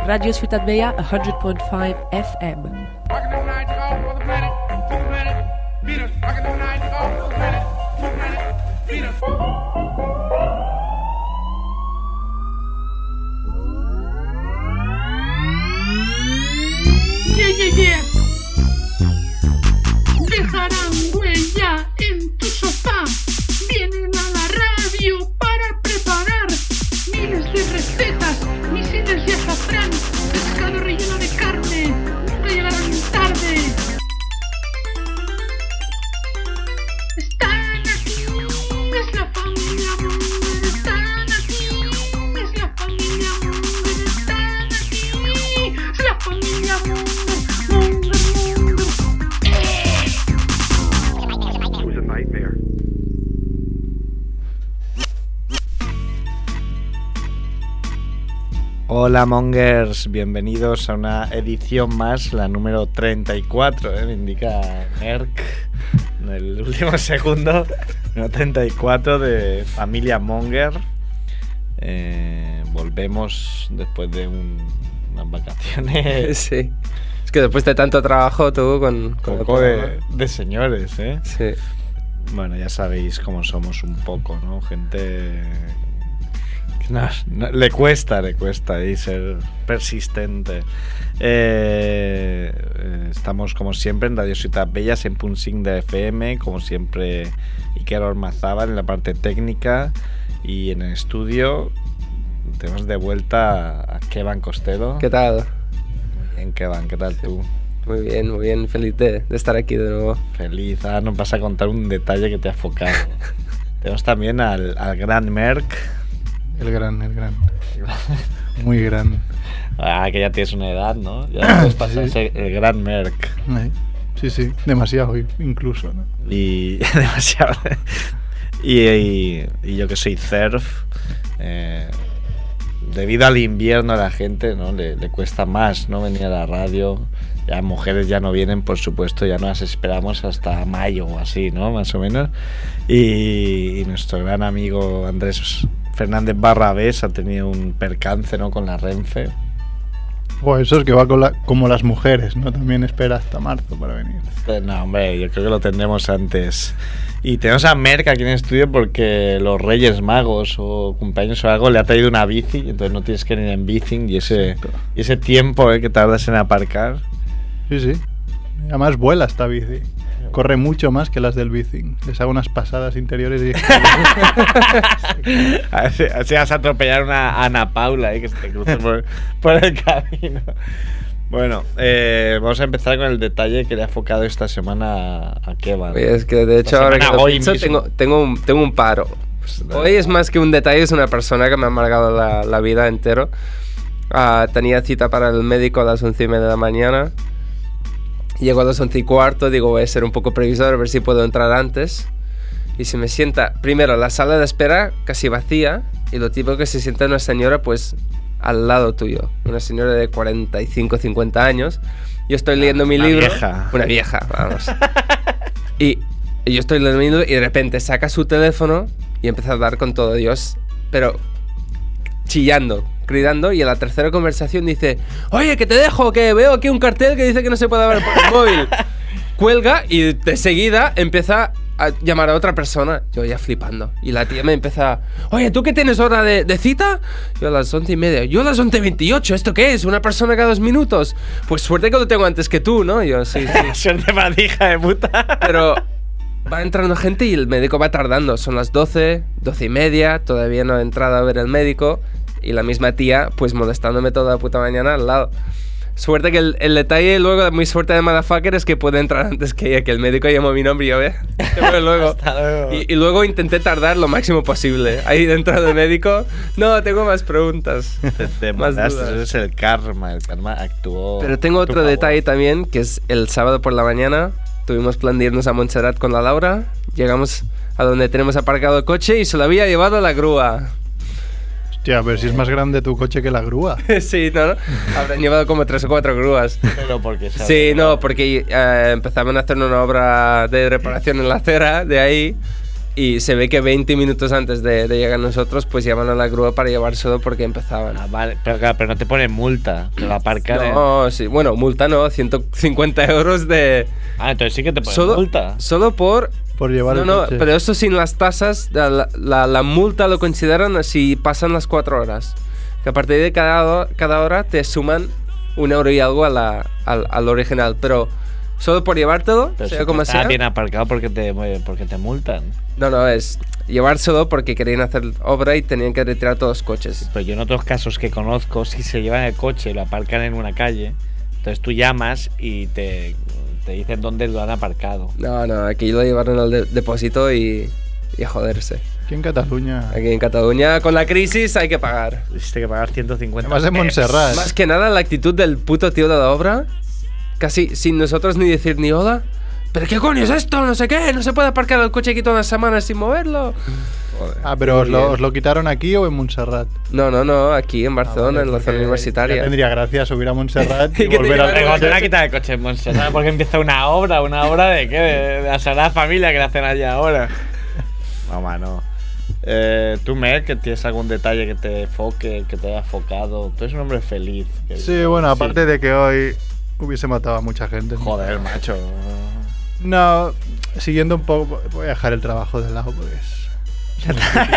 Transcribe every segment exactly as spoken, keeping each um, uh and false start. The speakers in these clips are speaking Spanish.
Radio Ciutat Vella, one hundred point five F M. Yeah, yeah, yeah. Dejarán huella en tu sofá. Vienen a la radio para preparar miles de recetas, misiles de azafrán, pescado relleno de carne. Nunca llegarán tarde. Están aquí, es la familia Munger. Están aquí, es la familia Munger. Están aquí, es la familia Munger. Hola Mongers, bienvenidos a una edición más, la número treinta y cuatro, ¿eh? Me indica Merck en el último segundo, número treinta y cuatro de Familia Monger. Eh, volvemos después de un, unas vacaciones. Sí, es que después de tanto trabajo tú con... con un poco de, de señores, ¿eh? Sí. Bueno, ya sabéis cómo somos un poco, ¿no? Gente... No, no, le cuesta, le cuesta y ser persistente. Eh, eh, estamos como siempre en Radio Ciutat Vella, cent punt cinc de F M, como siempre Iker Ormazábal en la parte técnica, y en el estudio tenemos de vuelta a Kevan Costello. ¿Qué tal? Muy bien, Kevan, ¿qué tal tú? Muy bien, muy bien, feliz de, de estar aquí de nuevo. Feliz, ahora nos vas a contar un detalle que te ha focado. Tenemos también al, al gran Merck. El gran, el gran. Muy gran. Ah, que ya tienes una edad, ¿no? Ya puedes pasar sí. El gran Merck. Sí, sí, demasiado incluso, ¿no? Y demasiado. y, y, y yo que soy surf, eh, debido al invierno a la gente, ¿no? Le, le cuesta más, ¿no? Venir a la radio. Ya mujeres ya no vienen, por supuesto, ya no las esperamos hasta mayo o así, ¿no? Más o menos. Y, y nuestro gran amigo Andrés Fernández Barrabés ha tenido un percance, ¿no? Con la Renfe. O eso es que va con la, como las mujeres, ¿no? También espera hasta marzo para venir. No, hombre, yo creo que lo tendremos antes. Y tenemos a Merck aquí en el estudio porque los Reyes Magos o cumpleaños o algo le ha traído una bici, entonces no tienes que ir en bici y ese, y ese tiempo eh, que tardas en aparcar. Sí, sí. Además vuela esta bici. Corre mucho más que las del bici. Les hago unas pasadas interiores y... así, así vas a atropellar una Ana Paula, ¿eh? Que se te cruce por, por el camino. Bueno, eh, vamos a empezar con el detalle que le ha enfocado esta semana a Kevan. Oye, es que de hecho ahora que lo pienso, tengo, tengo, un, tengo un paro. Pues, hoy es más que un detalle, es una persona que me ha amargado la, la vida entero. Uh, tenía cita para el médico a las once y media de la mañana. Llego a las once y cuarto, digo voy a ser un poco previsor a ver si puedo entrar antes. Y se me sienta, primero la sala de espera casi vacía, y lo típico que se sienta una señora pues al lado tuyo, una señora de cuarenta y cinco, cincuenta años. Yo estoy leyendo ah, mi una libro. Vieja. Una vieja, vamos. y, y yo estoy leyendo mi libro y de repente saca su teléfono y empieza a hablar con todo Dios, pero chillando, gritando, y en la tercera conversación dice: oye, que te dejo, que veo aquí un cartel que dice que no se puede hablar por el móvil. Cuelga y de seguida empieza a llamar a otra persona. Yo ya flipando. Y la tía me empieza: oye, ¿tú qué tienes hora de, de cita? Yo a las once y media. Yo a las once veintiocho. ¿Esto qué es? ¿Una persona cada dos minutos? Pues suerte que lo tengo antes que tú, ¿no? Yo, sí, sí. Suerte para ti, hija de puta. Pero va entrando gente y el médico va tardando. Son las doce, doce y media. Todavía no he entrado a ver el médico. Y la misma tía, pues molestándome toda la puta mañana al lado. Suerte que el, el detalle, luego, mi suerte de motherfucker es que puede entrar antes que ella, que el médico llamó mi nombre y yo, ¿eh? luego. Hasta luego. Y, y luego intenté tardar lo máximo posible. Ahí dentro del médico, no, tengo más preguntas. Te, te más dudas. dudas. Eso es el karma, el karma actuó. Pero tengo otro favor. detalle también, que es el sábado por la mañana. Tuvimos plan de irnos a Montserrat con la Laura. Llegamos a donde tenemos aparcado el coche y se lo había llevado la grúa. Hostia, a ver si es más grande tu coche que la grúa. Sí, ¿no? ¿no? Habrán llevado como tres o cuatro grúas. Pero porque sabes, Sí, no, ¿no? porque eh, empezaban a hacer una obra de reparación en la acera de ahí Y se ve que veinte minutos antes de, de llegar nosotros, pues llaman a la grúa para llevárselo porque empezaban. Ah, vale, pero, claro, pero no te ponen multa, te la aparcan. No, sí, bueno, multa no, ciento cincuenta euros de... Ah, entonces sí que te ponen solo, multa. Solo por... Por llevar no, el no, coche. pero eso sin las tasas, la, la, la multa lo consideran si pasan las cuatro horas. Que a partir de cada, ho- cada hora te suman un euro y algo a la, al, al original, pero solo por llevártelo, Pero sea si como está sea. bien aparcado porque te, porque te multan. No, no, es llevárselo porque querían hacer obra y tenían que retirar todos los coches. Pero yo en otros casos que conozco, si se llevan el coche y lo aparcan en una calle, entonces tú llamas y te, te dicen dónde lo han aparcado. No, no, aquí lo llevaron al de- depósito y, y a joderse. Aquí en Cataluña. Aquí en Cataluña, con la crisis, hay que pagar. Tienes que pagar ciento cincuenta. Además en Montserrat. Más que nada, la actitud del puto tío de la obra, casi sin nosotros ni decir ni hola. ¿Pero qué coño es esto? No sé qué, no se puede aparcar el coche aquí todas las semanas sin moverlo. Joder. Ah, pero os Muy lo, bien. os lo quitaron aquí o en Montserrat. No, no, no, aquí en Barcelona, Ah, vale, en la porque zona universitaria. Ya tendría gracia subir a Montserrat y, Y que te volver a lleven Pero el te van a coche. quitar el coche en Montserrat porque empieza una obra, una obra de qué, de, de la Sagrada Familia que la hacen allí ahora. No, mano. Eh, tú, Mer, que tienes algún detalle que te foque, que te haya focado. Tú eres un hombre feliz. que- Sí, bueno, aparte Sí. de que hoy hubiese matado a mucha gente. Joder, macho. No, siguiendo un poco, voy a dejar el trabajo de lado porque es...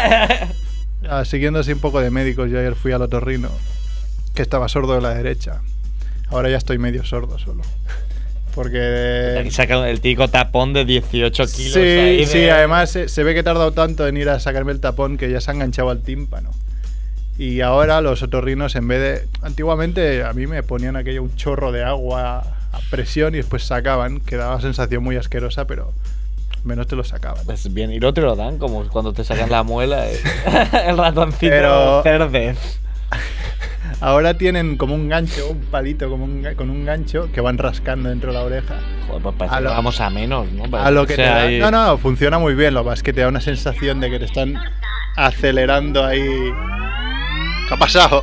Ah, siguiendo así un poco de médicos, yo ayer fui al otorrino, que estaba sordo de la derecha. Ahora ya estoy medio sordo solo. Porque... Aquí saca el típico tapón de dieciocho kilos. Sí, ahí de- sí, además se, se ve que he tardado tanto en ir a sacarme el tapón que ya se ha enganchado al tímpano. Y ahora los otorrinos, en vez de... Antiguamente a mí me ponían aquello un chorro de agua a presión y después sacaban, que daba sensación muy asquerosa, pero menos te lo sacaban. Pues bien, y no te lo dan como cuando te sacan la muela. eh. El ratoncito Pero- Cerdez. Ahora tienen como un gancho, un palito como un ga- con un gancho que van rascando dentro de la oreja. Joder, pues parece A que lo- vamos a menos, ¿no? A Parece lo que te sea da- ahí- No, no, funciona muy bien. Lo que pasa es que te da una sensación de que te están acelerando ahí. ¿Qué ha pasado?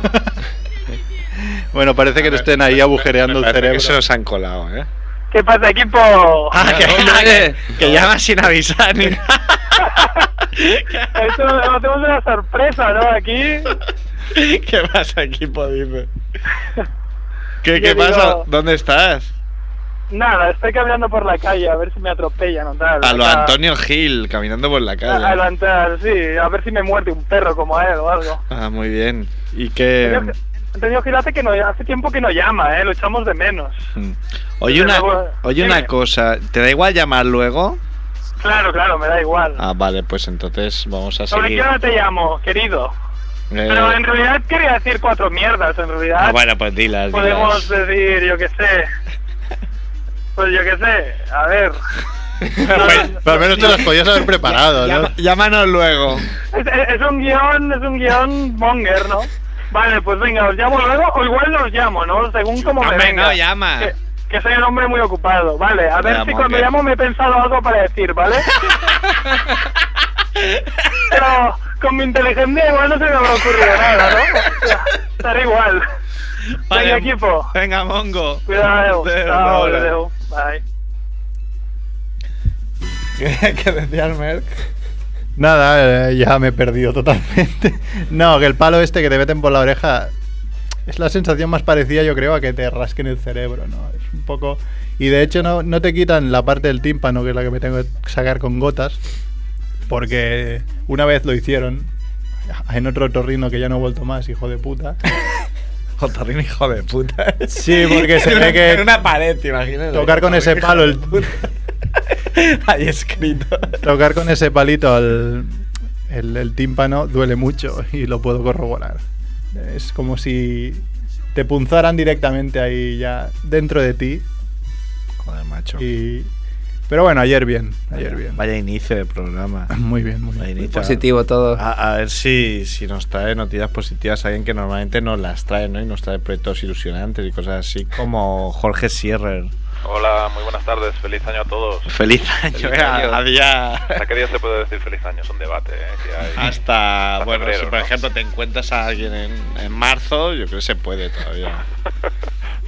Bueno, parece que te estén ahí agujereando el Parece cerebro. que se nos han colado, ¿eh? ¿Qué pasa, equipo? Ah, que, hombre. que, que llamas sin avisar ni nada. Esto lo tenemos una sorpresa, ¿no? Aquí. ¿Qué pasa, equipo? Dice. ¿Qué, Yo qué pasa? digo- ¿Dónde estás? Nada, estoy caminando por la calle a ver si me atropellan o tal. A lo Acá- Antonio Gil, caminando por la A, a calle. lo Antonio, sí, a ver si me muerde un perro como a él o algo. Ah, muy bien. ¿Y qué? Antonio Gil hace, que no, hace tiempo que no llama, ¿eh? Lo echamos de menos. Mm. Oye, Desde una, luego- oye Dime. una cosa. ¿Te da igual llamar luego? Claro, claro, me da igual. Ah, vale, pues entonces vamos a ¿Sobre seguir. qué hora te llamo, querido? Eh, Pero en realidad quería decir cuatro mierdas, en realidad. ah, bueno, pues dilas, Podemos dilas. decir, yo qué sé. Pues yo qué sé, a ver. Pero al menos te las podías haber preparado, ¿no? Llama- llámanos luego. Es, es- es un guión, es un guión monger, ¿no? Vale, pues venga, os llamo luego, o igual no os llamo, ¿no? Según como me Hombre, venga. no, llama. Que, que soy un hombre muy ocupado, vale. A ver Venga, si cuando monger. llamo me he pensado algo para decir, ¿vale? Pero con mi inteligencia igual no se me habrá ocurrido nada, ¿no? O sea, estaré igual. Venga, equipo. Venga, Mongo. Cuidado. Adeu, Chao, adeu. adeu. Bye. ¿Qué, qué decía el Merck? Nada, eh, ya me he perdido totalmente. No, que el palo este que te meten por la oreja es la sensación más parecida, yo creo, a que te rasquen el cerebro, ¿no? Es un poco... Y de hecho no, no te quitan la parte del tímpano, que es la que me tengo que sacar con gotas, porque una vez lo hicieron en otro otorrino que ya no he vuelto más, hijo de puta. Otorrino, hijo de puta. Sí, porque se En ve una- que En una pared, ¿te imaginas? tocar con ese palo el... Ahí escrito. Tocar con ese palito el, el, el tímpano duele mucho y lo puedo corroborar. Es como si te punzaran directamente ahí ya dentro de ti. Joder, macho. Y... Pero bueno, ayer bien, ayer Vaya- bien. Vaya inicio de programa. Muy bien, muy Vaya bien. inicio. Positivo todo. A, a ver si, si nos trae noticias positivas alguien que normalmente nos las trae, ¿no? Y nos trae proyectos ilusionantes y cosas así, como Jorge Sierrer. Hola, muy buenas tardes, feliz año a todos. Feliz año, Feliz eh, año. a día... ¿Hasta qué día se puede decir feliz año? Es un debate, ¿eh? Que hay- Hasta, hasta bueno, febrero, si por ¿no? ejemplo te encuentras a alguien en, en marzo, yo creo que se puede todavía. Feliz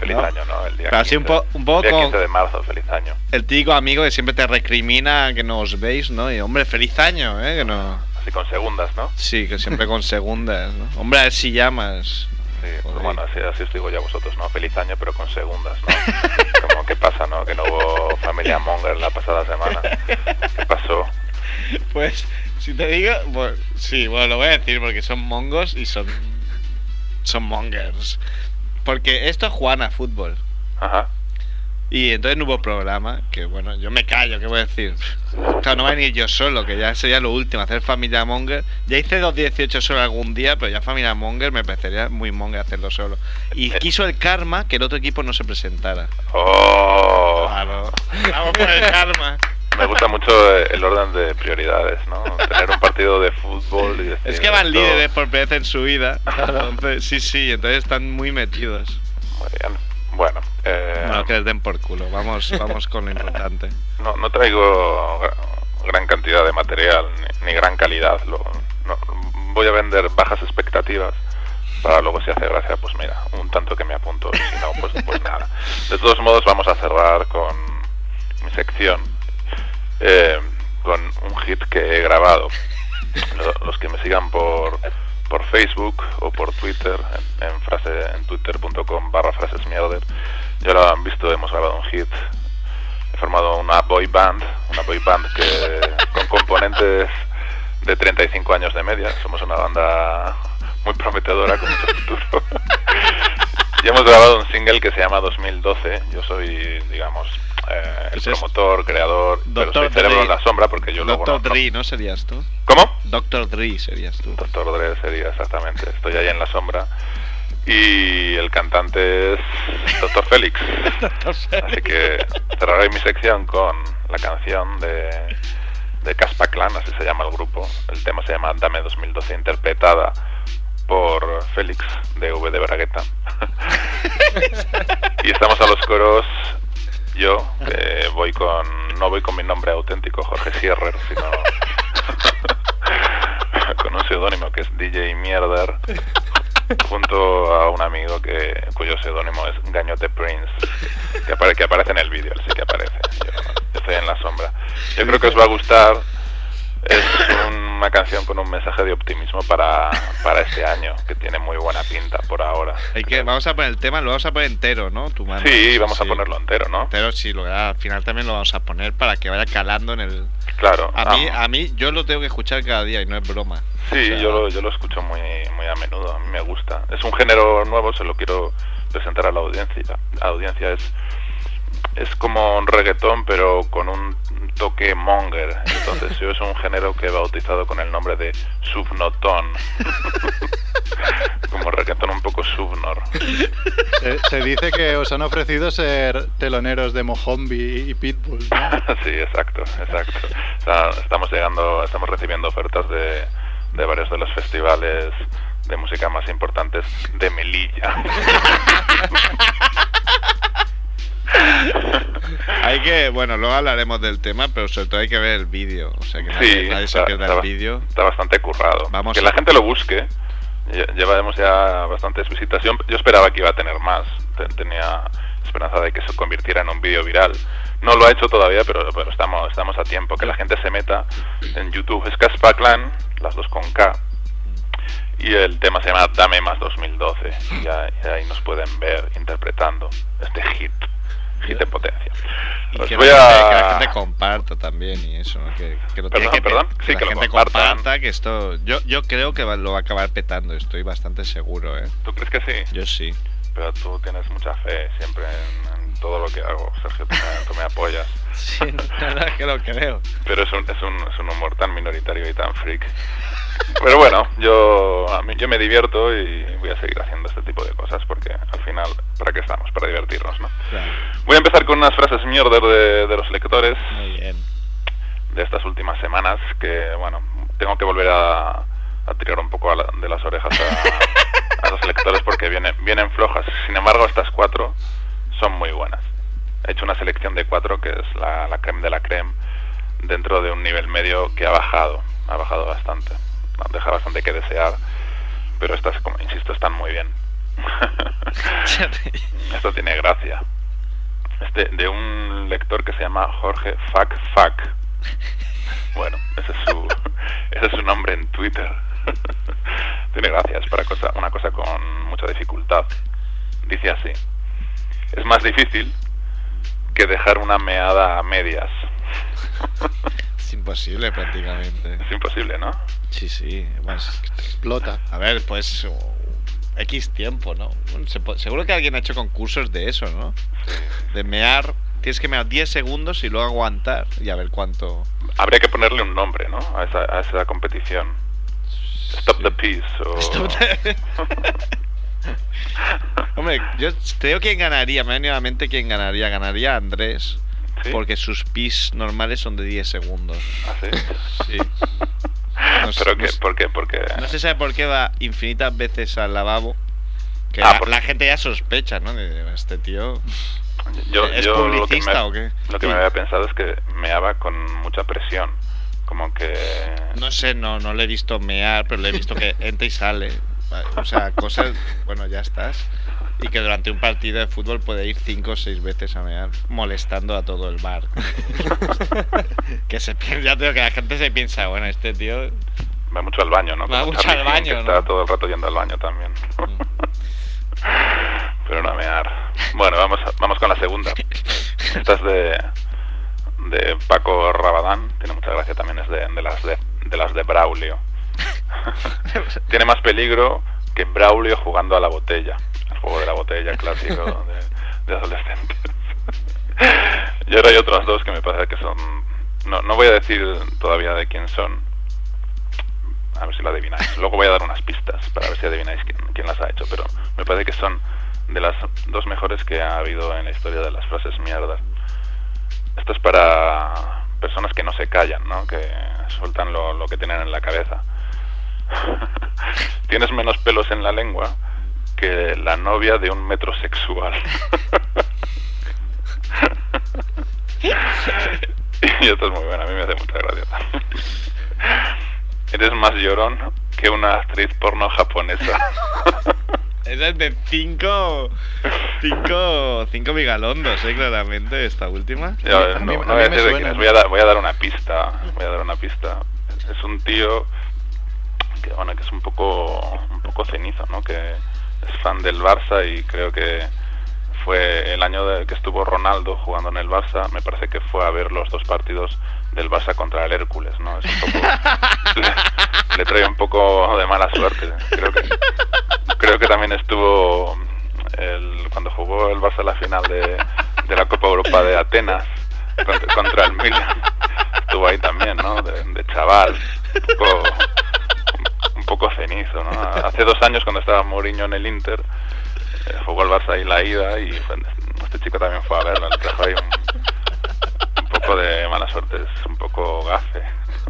feliz ¿no? año, ¿no? El día, Pero así un, quince, po- un poco día con quince de marzo, feliz año. el típico amigo que siempre te recrimina que no os veis, ¿no? Y hombre, feliz año, ¿eh? Que no... Así con segundas, ¿no? Sí, que siempre con segundas, ¿no? Hombre, a ver si llamas. Sí, pues Joder. bueno, así, así os digo yo a vosotros, ¿no? Feliz año, pero con segundas, ¿no? Como, ¿qué pasa, no? Que no hubo familia Monger la pasada semana. ¿Qué pasó? Pues, si te digo... Bueno, sí, bueno, lo voy a decir porque son mongos y son... Son mongers. Porque esto juegan a fútbol. Ajá. Y entonces no hubo programa, que bueno, yo me callo, ¿qué voy a decir? Claro, no voy a venir yo solo, que ya sería lo último, hacer Familia Monger. Ya hice los dieciocho solo algún día, pero ya Familia Monger me parecería muy monger hacerlo solo. Y quiso el karma que el otro equipo no se presentara. ¡Oh! Claro, vamos por el karma. Me gusta mucho el orden de prioridades, ¿no? Tener un partido de fútbol y decir... Es que van esto- líderes por primera vez en su vida. Entonces, sí, sí, entonces están muy metidos. Muy bien. Bueno, eh, Bueno, que les den por culo. Vamos, vamos con lo importante. no, no traigo gra- gran cantidad de material ni, ni gran calidad. Lo, no, voy a vender bajas expectativas para luego, si hace gracia, pues mira, un tanto que me apunto, y si no, pues, pues nada. De todos modos, vamos a cerrar con mi sección, eh, con un hit que he grabado. Lo- Los que me sigan por por Facebook o por Twitter, en, en frase en twitter.com barra frases mierder, ya lo han visto, hemos grabado un hit. He formado una boy band, una boy band que con componentes de treinta y cinco años de media. Somos una banda muy prometedora con mucho futuro. Y hemos grabado un single que se llama dos mil doce. Yo soy, digamos, eh, el Ese es promotor, creador, pero Doctor soy cerebro Dre. en la sombra porque yo luego Doctor no, no- Dre, ¿no serías tú? ¿Cómo? Doctor Dre serías tú. Doctor Dre sería, exactamente. Estoy ahí en la sombra. Y el cantante es Doctor Félix. Así que cerraré mi sección con la canción de, de Caspa Clan, así se llama el grupo. El tema se llama Dame dos mil doce, interpretada por Félix, de V de Bragueta. Y estamos a los coros. Yo, que voy con... No voy con mi nombre auténtico, Jorge Sierrer, sino... con un seudónimo que es D J Mierder, junto a un amigo que cuyo seudónimo es Gañote Prince, que, apare, que aparece en el vídeo, él sí que aparece. Yo, yo estoy en la sombra. Yo creo que os va a gustar. Es una canción con un mensaje de optimismo para, para este año, que tiene muy buena pinta por ahora. Hay que, vamos a poner el tema, lo vamos a poner entero, ¿no? Tu mano. Sí, vamos a ponerlo entero, ¿no? Entero, sí, lo, al final también lo vamos a poner para que vaya calando en el... Claro. A mí, ah, a mí, yo lo tengo que escuchar cada día y no es broma. Sí, O sea, yo, lo, yo lo escucho muy, muy a menudo, a mí me gusta. Es un género nuevo, se lo quiero presentar a la audiencia. La audiencia es, es como un reggaetón, pero con un toque monger. Entonces yo es un género que he bautizado con el nombre de subnotón. Como reggaetón un poco subnor. Se, se dice que os han ofrecido ser teloneros de Mohombi y Pitbull, ¿no? Sí, exacto, exacto. O sea, estamos llegando, estamos recibiendo ofertas de, de varios de los festivales de música más importantes de Melilla. Hay que, bueno, luego hablaremos del tema, pero sobre todo hay que ver el vídeo. O sea, que nadie, Sí, nadie se está, pierda está el ba- vídeo. está bastante currado. Vamos que a- la gente lo busque. Lle- Llevamos ya bastantes visitas. Yo, yo esperaba que iba a tener más. Te- Tenía esperanza de que se convirtiera en un vídeo viral. No lo ha hecho todavía, pero, pero estamos, estamos a tiempo. Que la gente se meta en YouTube. Es Caspa Clan, las dos con K. Y el tema se llama Dame Más dos mil doce. Y ahí, y ahí nos pueden ver interpretando este hit. Hit de potencia. Y Os que, voy la gente, que a... la gente comparta también y eso, ¿no? Que, que lo Perdón, tiene que pe- perdón. Sí, la que lo gente compartan. comparta, que esto... Yo, yo creo que va- lo va a acabar petando, estoy bastante seguro, ¿eh? ¿Tú crees que sí? Yo sí. Pero tú tienes mucha fe siempre en, en todo lo que hago, Sergio, tú me, tú me apoyas. Sí, la verdad es que lo creo. Pero es un, es, un, es un humor tan minoritario y tan freak. Pero bueno, yo, a mí, yo me divierto y voy a seguir haciendo este tipo de cosas porque al final, ¿para qué estamos? Para divertirnos, ¿no? Claro. Voy a empezar con unas frases mierder de, de los lectores Muy bien. de estas últimas semanas que, bueno, tengo que volver a, a tirar un poco a la- de las orejas a, a los lectores porque vienen, vienen flojas. Sin embargo, estas cuatro son muy buenas. He hecho una selección de cuatro que es la, la creme de la creme dentro de un nivel medio que ha bajado, ha bajado bastante, deja bastante que desear, pero estas, como insisto, están muy bien. Esto tiene gracia. Este, de un lector que se llama Jorge Fuck Fuck. Bueno, ese es su, ese es su nombre en Twitter. Tiene gracia, es para cosa, una cosa con mucha dificultad. Dice así: es más difícil que dejar una meada a medias. Es imposible prácticamente. Es imposible, ¿no? Sí, sí. Bueno, es que te Explota. A ver, pues uh, X tiempo, ¿no? Bueno, se po- seguro que alguien ha hecho concursos de eso, ¿no? De mear, tienes que mear diez segundos y luego aguantar y a ver cuánto... Habría que ponerle un nombre, ¿no? A esa, a esa competición. Stop Sí. the Peace o... Stop the- Hombre, yo creo que ganaría, me ha venido a la mente quién ganaría. Ganaría Andrés, ¿Sí? porque sus pis normales son de diez segundos. ¿Ah, sí? Sí. No sé- ¿Pero no qué? sé- ¿Por qué? Porque... No se sabe por qué va infinitas veces al lavabo. Que Ah, la, por- la gente ya sospecha, ¿no? De este tío. Yo, ¿Es yo lo que, publicista me, o qué? lo que Sí. me había pensado es que meaba con mucha presión. Como que... No sé, no, no le he visto mear, pero le he visto que entra y sale. O sea, cosas. Bueno, ya estás. Y que durante un partido de fútbol puede ir cinco o seis veces a mear, molestando a todo el bar. Que se piensa, ya tengo que la gente se piensa, bueno, este tío. Va mucho al baño, ¿no? Va Como mucho Charlie al Sheen, baño, que ¿no? está todo el rato yendo al baño también. Pero no a mear. Bueno, vamos, a- vamos con la segunda. Esta es de, de Paco Rabadán. Tiene mucha gracia también, es de, de, las, de, de las de Braulio. Tiene más peligro que Braulio jugando a la botella. El juego de la botella clásico de, de adolescentes. Y ahora hay otros dos que me parece que son... No, no voy a decir todavía de quién son. A ver si lo adivináis. Luego voy a dar unas pistas para ver si adivináis quién, quién las ha hecho. Pero me parece que son de las dos mejores que ha habido en la historia de las frases mierdas. Esto es para personas que no se callan, ¿no? Que sueltan lo, lo que tienen en la cabeza. Tienes menos pelos en la lengua que la novia de un metrosexual. Y esto es muy bueno, a mí me hace mucha gracia también. Eres más llorón que una actriz porno japonesa. Esa es de cinco. Cinco. Cinco migalondos, eh, claramente, esta última. Yo, A mí- no, a no mí voy a me decir de suena, quién es, ¿no? voy a, dar, voy a dar una pista. Voy a dar una pista. Es un tío que, bueno, que es un poco, un poco cenizo, ¿no? Que es fan del Barça y creo que fue el año de que estuvo Ronaldo jugando en el Barça. Me parece que fue a ver los dos partidos del Barça contra el Hércules, ¿no? Es un poco, le, le trae un poco de mala suerte. Creo que creo que también estuvo el, cuando jugó el Barça la final de, de la Copa Europa de Atenas contra, contra el Milan. Estuvo ahí también, ¿no? De, de chaval, un poco, un poco cenizo, ¿no? Hace dos años cuando estaba Mourinho en el Inter, eh, jugó el Barça ahí la ida y fue, este chico también fue a verlo, le trajo ahí un, un poco de mala suerte, es un poco gafe.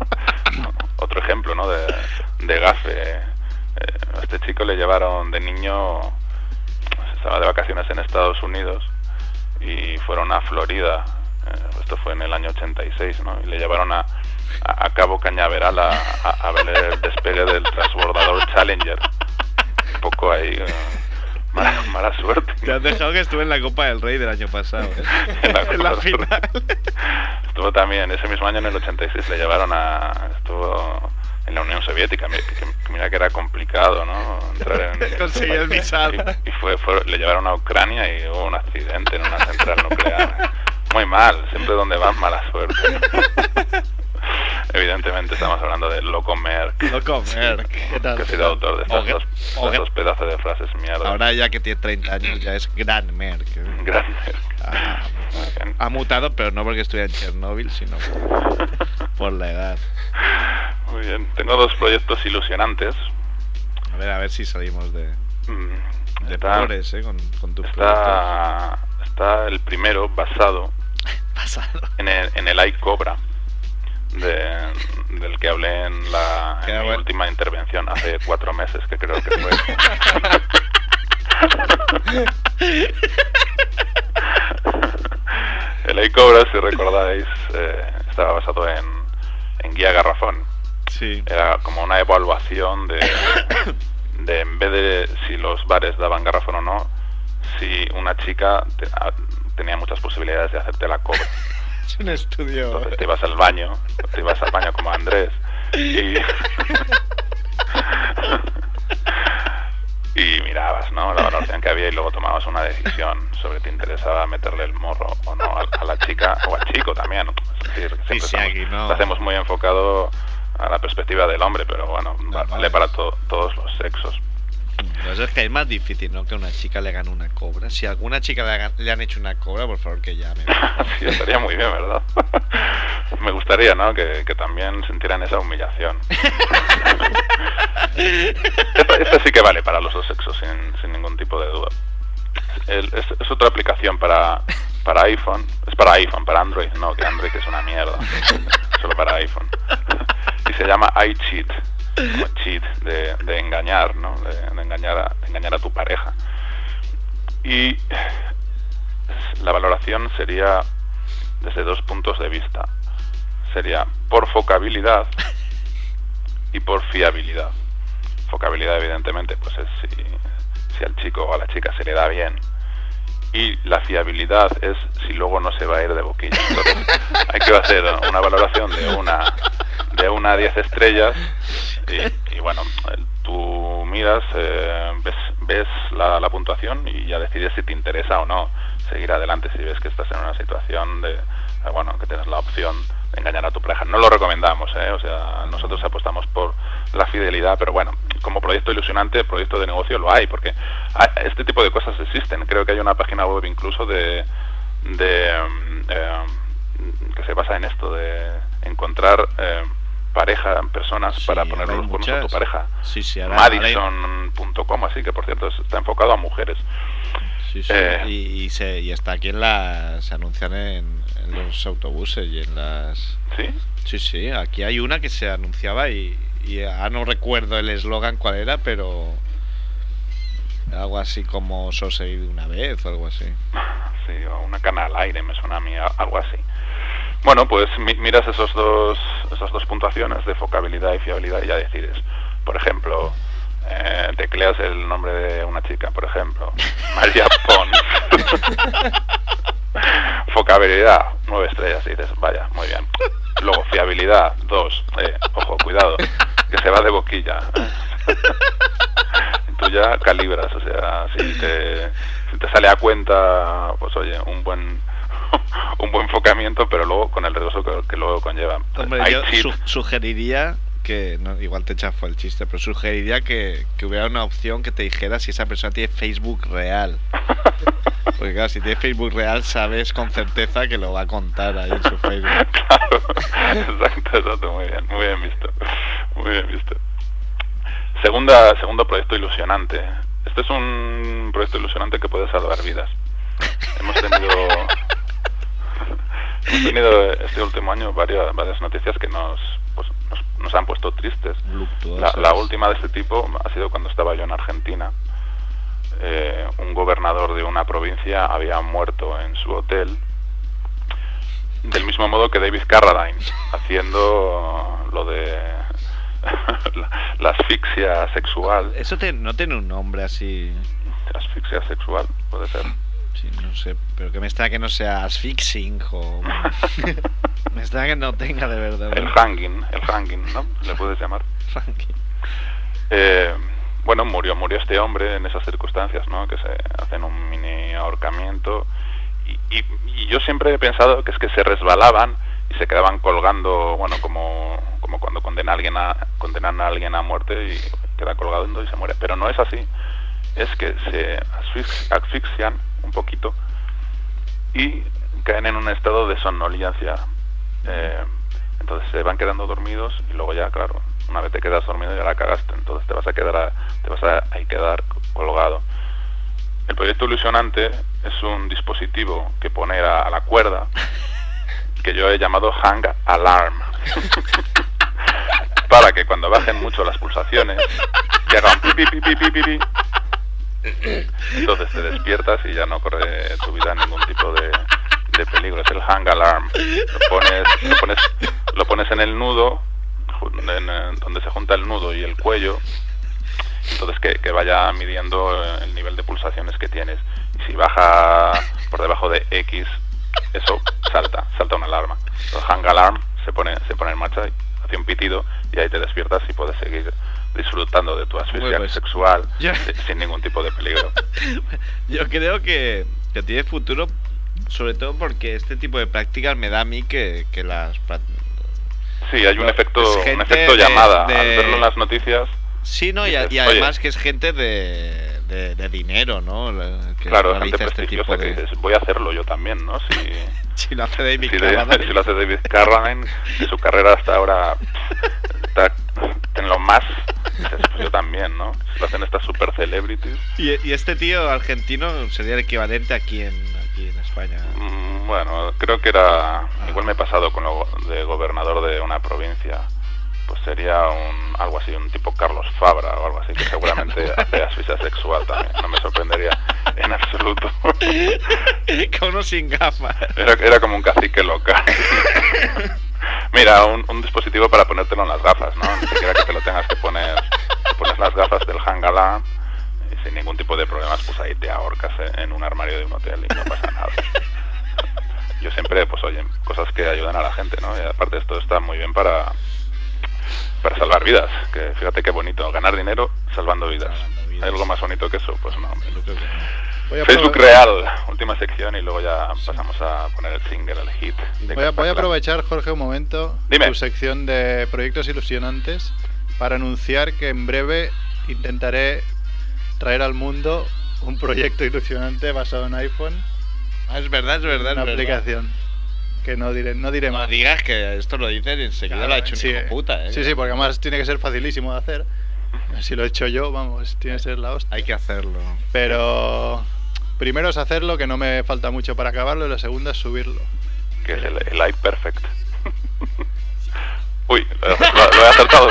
Otro ejemplo, ¿no? De, de gafe. Eh, a este chico le llevaron de niño, estaba de vacaciones en Estados Unidos y fueron a Florida. Eh, esto fue en el año ochenta y seis, ¿no? Y le llevaron a, a, a Cabo Cañaveral a, a, a ver el despegue del transbordador Challenger. Un poco ahí... Eh, Mala, mala suerte. Te has dejado que estuve en la Copa del Rey del año pasado, ¿eh? En la, En la final. Estuvo también, ese mismo año en el ochenta y seis le llevaron a... Estuvo en la Unión Soviética, que, que mira que era complicado, ¿no? Entrar en... Conseguir el visado. Y, y fue, fue, le llevaron a Ucrania y hubo un accidente en una central nuclear. Muy mal, siempre donde van mala suerte. Evidentemente estamos hablando de Loco Merck. Loco Merck. ¿Qué tal? Que ha sido autor de estas O que- dos, o estas que- dos pedazos de frases mierda. Ahora ya que tiene treinta años ya es Gran Merck. ¿eh? Gran Merck. Ah, Muy bien. ha mutado, pero no porque estuviera en Chernóbil, sino por, por la edad. Muy bien. Tengo dos proyectos ilusionantes. A ver, a ver si salimos de, Mm, de está, pobres, ¿eh? Con, con tus proyectos. está, está el primero basado Pasado. en el, en el iCobra, de, del que hablé en la Qué en mi bueno. última intervención hace cuatro meses, que creo que fue. El iCobra, si recordáis, eh, estaba basado en, en Guía Garrafón. Sí. Era como una evaluación de, de en vez de si los bares daban garrafón o no, si una chica te, a, tenía muchas posibilidades de hacerte la cobra. Es un estudio. Entonces te ibas al baño, te ibas al baño como Andrés y... y mirabas, ¿no?, la valoración que había y luego tomabas una decisión sobre te interesaba meterle el morro o no a, a la chica o al chico también. Es decir, siempre Sí, sí, estamos- aquí no. lo hacemos muy enfocado a la perspectiva del hombre, pero bueno, va- Normal. vale para to- todos los sexos. Pues es que es más difícil, ¿no?, que una chica le hagan una cobra. Si a alguna chica le, hagan- le han hecho una cobra, por favor que llame. Sí, estaría muy bien, ¿verdad? Me gustaría, ¿no?, que, que también sintieran esa humillación. Esta, esta sí que vale para los dos sexos, sin, sin ningún tipo de duda. El- es, es otra aplicación para, para iPhone. Es para iPhone, para Android no, que Android es una mierda. Solo para iPhone. Y se llama iCheat. Como cheat, de, de engañar, ¿no? De, de engañar a, de engañar a tu pareja. Y la valoración sería desde dos puntos de vista. Sería por focabilidad y por fiabilidad. Focabilidad, evidentemente, pues es si, si al chico o a la chica se le da bien. Y la fiabilidad es si luego no se va a ir de boquilla. Entonces, hay que hacer una valoración de una de una a diez estrellas y, y bueno, el- tú miras, eh, ves, ves la, la puntuación y ya decides si te interesa o no seguir adelante, si ves que estás en una situación de, eh, bueno, que tienes la opción de engañar a tu pareja. No lo recomendamos, ¿eh? O sea, nosotros apostamos por la fidelidad, pero bueno, como proyecto ilusionante, proyecto de negocio lo hay, porque hay- este tipo de cosas existen. Creo que hay una página web incluso de, de mm, eh, que se basa en esto, de encontrar eh, pareja, personas Sí, para ahora ponerle hay los cuernos a tu muchas. pareja. Sí, sí, ahora, ahora hay- Madison punto com, así que por cierto es- está enfocado a mujeres. Sí, sí. Eh. Y, y se, y está aquí en las... Se anuncian en, en los autobuses y en las... ¿Sí? Sí, sí, aquí hay una que se anunciaba y, y ah, no recuerdo el eslogan cuál era, pero... Algo así como solo se vive una vez o algo así. Sí, o una cana al aire, me suena a mí, a- algo así. Bueno, pues mi- miras esos dos, esas dos puntuaciones de focabilidad y fiabilidad y ya decides. Por ejemplo, eh, tecleas el nombre de una chica, por ejemplo, María Pons. Focabilidad, nueve estrellas, y dices, vaya, muy bien. Luego, fiabilidad, dos. Eh, ojo, cuidado, que se va de boquilla. Tú ya calibras, o sea, si te, si te sale a cuenta, pues oye, un buen un buen enfocamiento, pero luego con el riesgo que, que luego conlleva. Hombre, Hay yo cheat. su- sugeriría que, no, igual te chafó el chiste, pero sugeriría que, que hubiera una opción que te dijera si esa persona tiene Facebook real. Porque claro, si tiene Facebook real sabes con certeza que lo va a contar ahí en su Facebook. Claro, exacto, exacto, muy bien, muy bien visto, muy bien visto. Segunda, segundo proyecto ilusionante. Este es un proyecto ilusionante que puede salvar vidas. Hemos tenido, hemos tenido este último año varias, varias noticias que nos, pues, nos, nos han puesto tristes. La, Luctuosas. la última de este tipo ha sido cuando estaba yo en Argentina. Eh, un gobernador de una provincia había muerto en su hotel, del mismo modo que David Carradine, haciendo lo de la, la asfixia sexual. Eso te- no tiene un nombre así. Asfixia sexual, puede ser. Sí, no sé, pero que me extraña que no sea asfixing o... me extraña que no tenga de verdad. El hanging, el hanging, ¿no? Le puedes llamar. Frankie. Eh, bueno, murió, murió este hombre en esas circunstancias, ¿no? Que se hacen un mini ahorcamiento y, y, y yo siempre he pensado que es que se resbalaban y se quedaban colgando, bueno, como, como cuando condena a alguien a, condenan a alguien a muerte y queda colgando y se muere, pero no es así. Es que se asfix- asfixian un poquito y caen en un estado de somnolencia. Eh, entonces se van quedando dormidos y luego ya, claro, una vez te quedas dormido ya la cagaste, entonces te vas a quedar a, te vas a, a quedar colgado. El proyecto ilusionante es un dispositivo que pone a, a la cuerda, que yo he llamado Hang Alarm, para que cuando bajen mucho las pulsaciones, que hagan pi pi pi pi pi pi pi, entonces te despiertas y ya no corre tu vida ningún tipo de, de peligro. Es el Hang Alarm. Lo pones, lo pones, lo pones en el nudo, en, en, donde se junta el nudo y el cuello, entonces que, que vaya midiendo el nivel de pulsaciones que tienes. Y si baja por debajo de X, eso salta, salta una alarma. El hang alarm se pone, se pone en marcha, hace un pitido y ahí te despiertas y puedes seguir disfrutando de tu asfixia Pues, sexual yo- si- sin ningún tipo de peligro. Yo creo que, que tiene futuro, sobre todo porque este tipo de prácticas me da a mí que, que las... pra- Sí, hay un No, efecto, es un gente efecto de- llamada. de- Al verlo en las noticias, Sí, ¿no? Y, a- y Dices, además oye. que es gente de, de, de dinero, ¿no? La- Que claro, realiza gente este tipo prestigiosa que de... dices, voy a hacerlo yo también, ¿no? Si, Si lo hace David si, de- Carradine. si lo hace David Carradine, que su carrera hasta ahora está en lo más, dices, pues yo también, ¿no? Si lo hacen estas super celebrities, Y, y este tío argentino sería el equivalente aquí en, aquí en España. mm, bueno, creo que era, igual me he pasado con lo de gobernador de una provincia, pues sería un algo así, un tipo Carlos Fabra o algo así, que seguramente hace asfixia sexual también, no me sorprendería en absoluto. Con uno sin gafas. Era, era como un cacique local. Mira, un, un dispositivo para ponértelo en las gafas, ¿no? Ni siquiera que te lo tengas que poner. Te pones las gafas del hang alarm y sin ningún tipo de problemas, pues ahí te ahorcas en, en un armario de un hotel y no pasa nada. Yo siempre, pues oye, cosas que ayudan a la gente, ¿no? Y aparte esto está muy bien para para salvar vidas, que fíjate qué bonito, ganar dinero salvando vidas. Salvando vidas. ¿Hay algo más bonito que eso? Pues no, hombre. Yo creo que no. Voy a Facebook aprove- Real, última sección y luego ya pasamos a poner el single, el hit. de Voy a, voy a Cataclán. aprovechar, Jorge, un momento Dime. tu sección de proyectos ilusionantes para anunciar que en breve intentaré traer al mundo un proyecto ilusionante basado en iPhone, Ah, es verdad, es verdad, una es verdad. aplicación que no diré, no diré No más. digas que esto lo dices y enseguida Claro, lo ha hecho un sí, hijo puta, ¿eh? Sí, sí, porque además tiene que ser facilísimo de hacer. Si lo he hecho yo, vamos, tiene que ser la hostia. Hay que hacerlo. Pero primero es hacerlo, que no me falta mucho para acabarlo, y la segunda es subirlo. Que es el, el iPerfect. Uy, lo, lo- lo he acertado.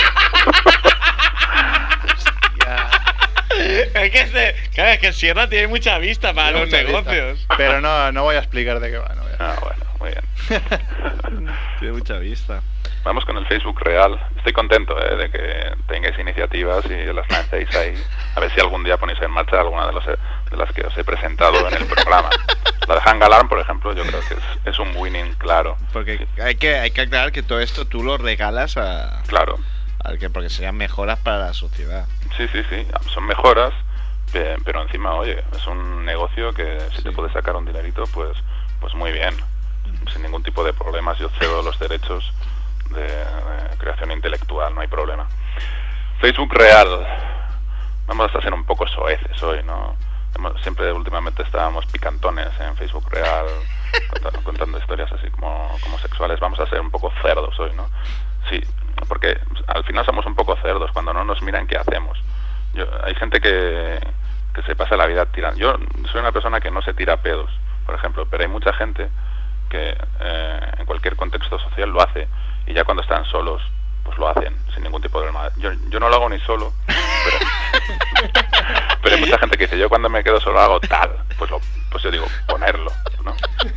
Ya. Es que, se, claro, es que Sierra tiene mucha vista para Tiene los mucha vista. negocios. Pero no, no voy a explicar de qué va. No voy a- Ah, bueno, muy bien. Tiene mucha vista. Vamos con el Facebook Real. Estoy contento eh, de que tengáis iniciativas y las lancéis ahí. A ver si algún día ponéis en marcha alguna de, los, de las que os he presentado en el programa. La de Hang Alarm, por ejemplo, yo creo que es, es un winning claro. Porque hay que, hay que aclarar que todo esto tú lo regalas a, Claro. al que porque serían mejoras para la sociedad. Sí, sí, sí. Son mejoras, pe- pero encima, oye, es un negocio que si Sí. te puedes sacar un dinerito, pues, pues muy bien. Sin ningún tipo de problemas. Yo cedo los derechos de, de creación intelectual, no hay problema. Facebook Real. Vamos a ser un poco soeces hoy, ¿no? Hemos- siempre últimamente estábamos picantones en Facebook Real, contando, contando historias así como, como sexuales. Vamos a ser un poco cerdos hoy, ¿no? Sí, porque al final somos un poco cerdos. Cuando no nos miran, ¿qué hacemos? Yo, hay gente que, que se pasa la vida tirando. Yo soy una persona que no se tira pedos, por ejemplo, pero hay mucha gente que eh, en cualquier contexto social lo hace y ya cuando están solos pues lo hacen sin ningún tipo de problema. Yo, yo no lo hago ni solo, pero, pero hay mucha gente que dice, yo cuando me quedo solo hago tal, pues lo, pues yo digo, ponerlo, ¿no?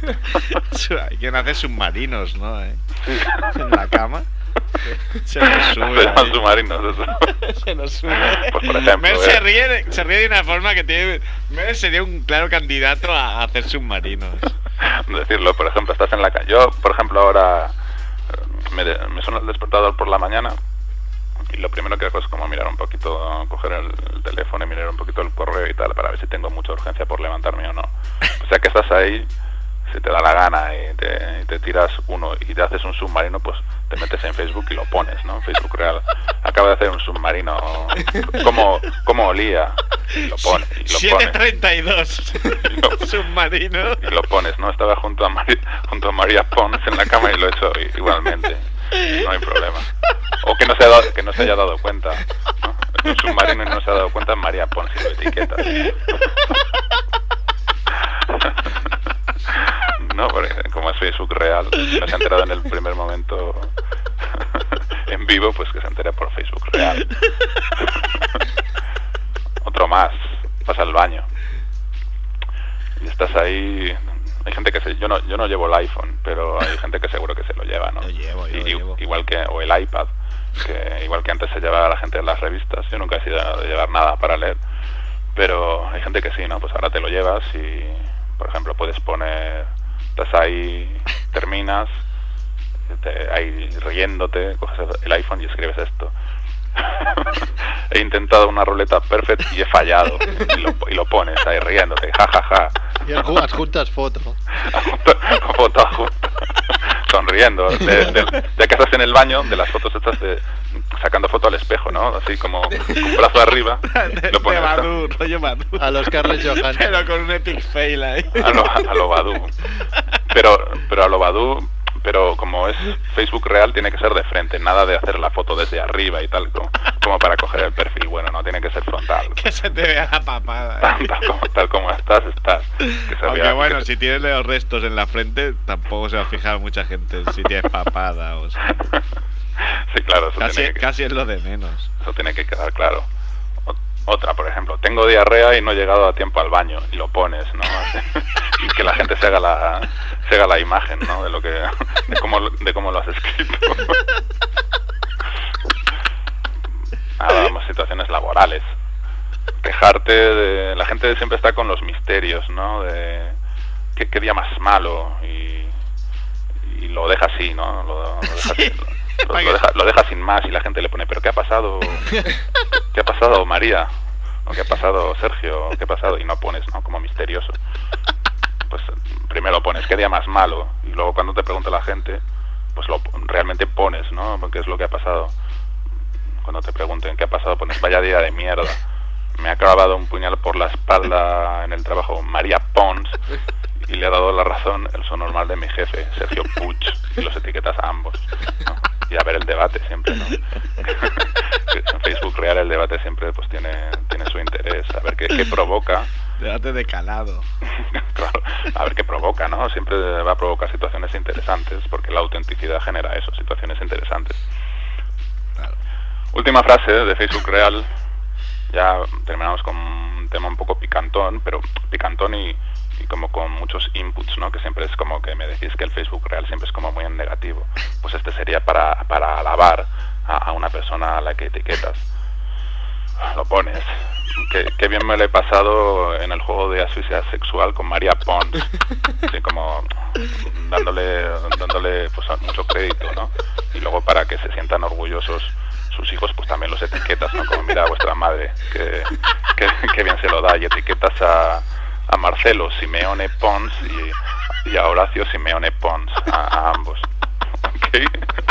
Hay quien hace submarinos, ¿no? ¿Eh? Sí. En la cama. Se nos sube. Se llaman ahí. submarinos, eso. Se nos sube. Pues por ejemplo, Mer eh. se ríe, de, se ríe de una forma que tiene. Mer sería un claro candidato a hacer submarinos. Decirlo, por ejemplo, estás en la calle. Yo, por ejemplo, ahora eh, me, de- me suena el despertador por la mañana y lo primero que hago es como mirar un poquito, coger el, el teléfono y mirar un poquito el correo y tal para ver si tengo mucha urgencia por levantarme o no. O sea que estás ahí, si te da la gana y te, y te tiras uno y te haces un submarino, pues te metes en Facebook y lo pones, ¿no? Facebook Real. Acaba de hacer un submarino. ¿Cómo, cómo olía? Y lo pones. Y lo siete pones. treinta y dos. lo- Submarino. y lo pones, ¿no? Estaba junto a María, junto a María Pons en la cama y lo he hecho i- igualmente. No hay problema. O que no se, ha dado, que no se haya dado cuenta, ¿no? Un submarino y no se ha dado cuenta María Pons y lo etiqueta. No, porque como es Facebook Real, no se ha enterado en el primer momento en vivo, pues que se entere por Facebook Real. Otro más, vas al baño y estás ahí hay gente que se, yo no yo no llevo el iPhone, pero hay gente que seguro que se lo lleva, ¿no? Yo llevo, yo Y- lo llevo. Igual que o el iPad, que igual que antes se llevaba la gente en las revistas. Yo nunca he sido de llevar nada para leer, pero hay gente que sí, ¿no? Pues ahora te lo llevas y, por ejemplo, puedes poner, estás ahí, terminas, te- ahí riéndote, coges el iPhone y escribes esto. He intentado una ruleta perfect y he fallado, y lo, y lo pones ahí riéndote, jajaja. Ja, ja. Y adju- adjuntas fotos. Foto adjunta. Sonriendo, de, de, de que estás en el baño, de las fotos estas de sacando foto al espejo, ¿no? Así como un brazo arriba, De, lo de pones Badu, rollo Badu. A los Scarlett Johansson. Pero con un epic fail ahí. a lo, a lo Badu. Pero, pero a lo Badu, pero como es Facebook real, tiene que ser de frente, nada de hacer la foto desde arriba y tal, como, como para coger el perfil. Bueno, no tiene que ser frontal. Que se te vea la papada. ¿eh? Tal, tal como, tal como estás, estás. Que se Aunque vea- bueno, que- si tienes los restos en la frente, tampoco se va a fijar mucha gente si tienes papada o sea. Sí, claro, eso Casi, tiene que... casi es lo de menos. Eso tiene que quedar claro. O- Otra, por ejemplo, tengo diarrea y no he llegado a tiempo al baño, y lo pones, ¿no? Y que la gente se haga la se haga la imagen, ¿no? De lo que de cómo de cómo lo has escrito. Nada, vamos, situaciones laborales. Quejarte de la gente siempre está con los misterios, ¿no? De qué, qué día más malo y, y lo deja así, ¿no? Lo, lo deja así, lo- lo- lo deja, lo deja sin más y la gente le pone, ¿pero qué ha pasado? ¿Qué ha pasado, María? ¿O qué ha pasado, Sergio? ¿Qué ha pasado? Y no pones, ¿no? Como misterioso. Pues primero pones, ¿qué día más malo? Y luego cuando te pregunta la gente, pues lo realmente pones, ¿no? ¿Qué es lo que ha pasado? Cuando te pregunten qué ha pasado, pones, vaya día de mierda. Me ha clavado un puñal por la espalda en el trabajo María Pons y le ha dado la razón el son normal de mi jefe, Sergio Puig, y los etiquetas a ambos, ¿no? Y a ver el debate siempre, ¿no? En Facebook real el debate siempre pues tiene tiene su interés, a ver qué, qué provoca. Debate de calado. Claro, a ver qué provoca, ¿no? Siempre va a provocar situaciones interesantes, porque la autenticidad genera eso, situaciones interesantes. Claro. Última frase de Facebook real. Ya terminamos con un tema un poco picantón, pero picantón y, y como con muchos inputs, ¿no? Que siempre es como que me decís que el Facebook real siempre es como muy en negativo. Pues este sería para, para alabar a, a una persona a la que etiquetas. Lo pones. Qué, qué bien me lo he pasado en el juego de asfixia sexual con María Pons. Así como dándole, dándole pues mucho crédito, ¿no? Y luego para que se sientan orgullosos sus hijos, pues también los etiquetas, ¿no? Como mira a vuestra madre, que, que, que bien se lo da, y etiquetas a, a Marcelo Simeone Pons y, y a Horacio Simeone Pons, a, a ambos. ¿Ok?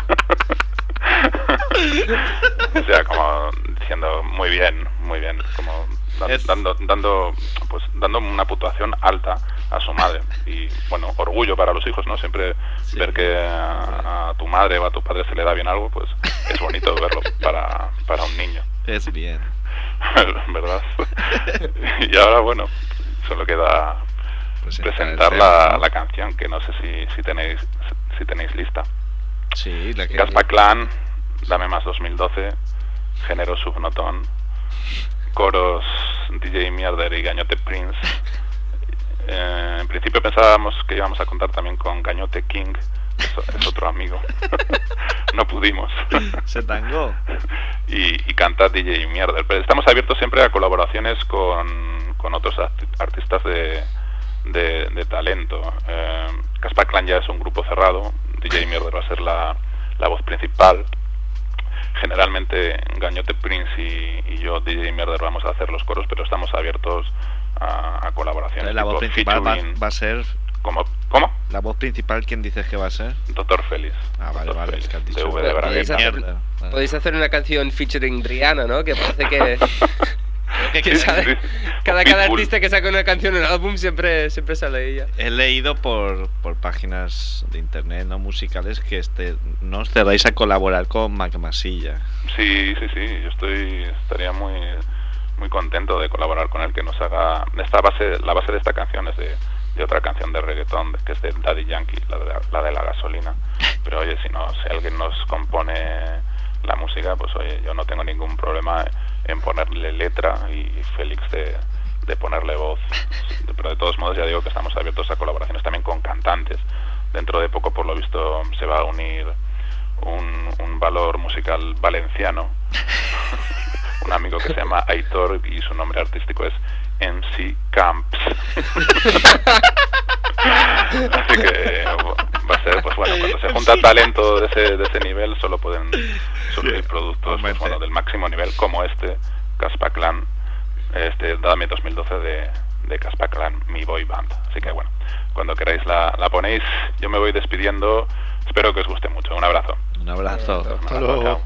O sea, como diciendo muy bien, muy bien, como dan- Es- dando, dando, pues dando una puntuación alta a su madre. Y bueno, orgullo para los hijos, ¿no? Siempre Sí. ver que a, a tu madre o a tu padre se le da bien algo, pues es bonito verlo para, para un niño. Es bien. ¿Verdad? Y ahora, bueno, solo queda Presentar presentar el la, tema, ¿no? la canción, que no sé si, si tenéis si tenéis lista. Sí, la que... Gaspa Clan, Dame Más dos mil doce, Género Subnotón, coros D J Mierder y Gañote Prince. Eh, en principio pensábamos que íbamos a contar también con Gañote King, es, es otro amigo. No pudimos. Se tangó. y, y canta D J Mierder. Pero estamos abiertos siempre a colaboraciones con, con otros arti- artistas de, de, de talento. Eh, Caspa Clan ya es un grupo cerrado, D J Mierder va a ser la, la voz principal. Generalmente Gañote Prince y, y yo, D J Mierder, vamos a hacer los coros, pero estamos abiertos a, a colaboraciones. La voz tipo principal va, featuring, va a ser... como, ¿Cómo? La voz principal, ¿quién dices que va a ser? Doctor Félix. Ah, vale, Doctor vale, Félix, es que has dicho... de V de Podéis Bragueta. hacer- Mierda. Vale. Podéis hacer una canción featuring Rihanna, ¿no? Que parece que... que- que sale- Sí. cada, O cada Pitbull. artista que saca una canción en un álbum siempre, siempre sale ella. He leído por, por páginas de internet no musicales que este, no os cerráis a colaborar con Mac Masilla. Sí, sí, sí, yo estoy estaría muy muy contento de colaborar con él, que nos haga esta base, la base de esta canción es de, de otra canción de reggaetón que es de Daddy Yankee, la de la, la de la gasolina. Pero oye, si no, si alguien nos compone la música, pues oye, yo no tengo ningún problema en ponerle letra y Félix te, de ponerle voz. Pero de todos modos ya digo que estamos abiertos a colaboraciones también con cantantes. Dentro de poco, por lo visto, se va a unir un, un valor musical valenciano, un amigo que se llama Aitor y su nombre artístico es M C Camps. Así que va a ser, pues bueno, cuando se junta talento de ese, de ese nivel solo pueden surgir productos pues, bueno, del máximo nivel como este, Caspa Clan, este Dame dos mil doce de, de Caspa Clan, mi boy band. Así que bueno, cuando queráis la, la ponéis. Yo me voy despidiendo, espero que os guste mucho. Un abrazo. Un abrazo. Un Hasta abrazo, luego. chao.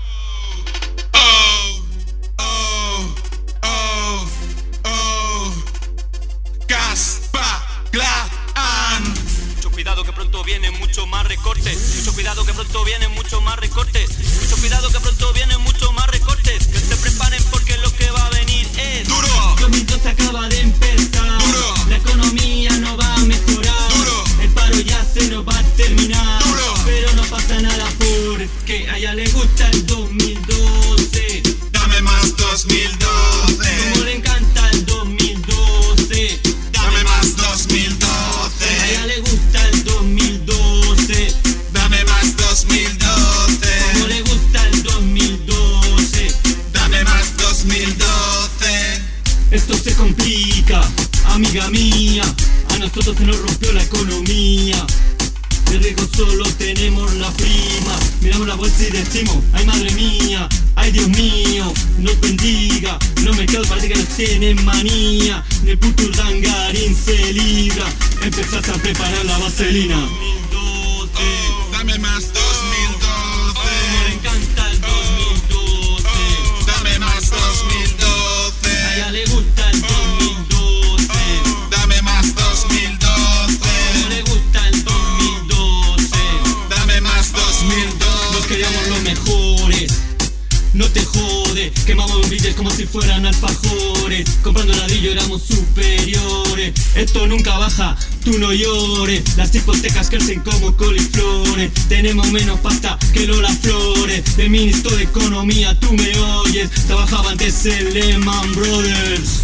Mucho cuidado que pronto vienen mucho más recortes. Mucho cuidado que pronto vienen mucho más recortes. Mucho cuidado que pronto vienen mucho más recortes. Que se preparen porque lo que va a venir es duro. dos mil doce acaba de empezar. Duro. La economía no va a mejorar. Duro. El paro ya se nos va a terminar. Duro. Pero no pasa nada porque a ella le gusta el dos mil doce. Dame más dos mil doce. Como le encanta el dos mil doce. Dame más dos mil doce. A ella le gusta el dos mil doce. Dame más dos mil doce. Como le gusta el dos mil doce. Dame más dos mil doce. Esto se complica, amiga mía. A nosotros se nos rompió la economía. De riesgo solo tenemos la prima. Miramos la bolsa y decimos, ay madre mía, ay Dios mío, nos bendiga. Los mercados parece que nos tienen manía. De puto Urdangarín se libra. Empezaste a preparar la vaselina. dos mil doce, oh, dame más dos mil doce. Como le encanta el dos mil doce. Oh, dame más dos mil doce. A ella le gusta el dos mil doce. Oh, dame más dos mil doce. Como le gusta el dos mil doce. Oh, dame más dos mil doce. Nos queríamos los mejores. No te jode, quemamos billetes como si fueran alfajores. Comprando ladrillo éramos superiores. Esto nunca baja, tú no llores. Las hipotecas crecen como coliflores. Tenemos menos pasta que Lola Flores. El ministro de Economía, tú me oyes. Trabajaba antes el Lehman Brothers.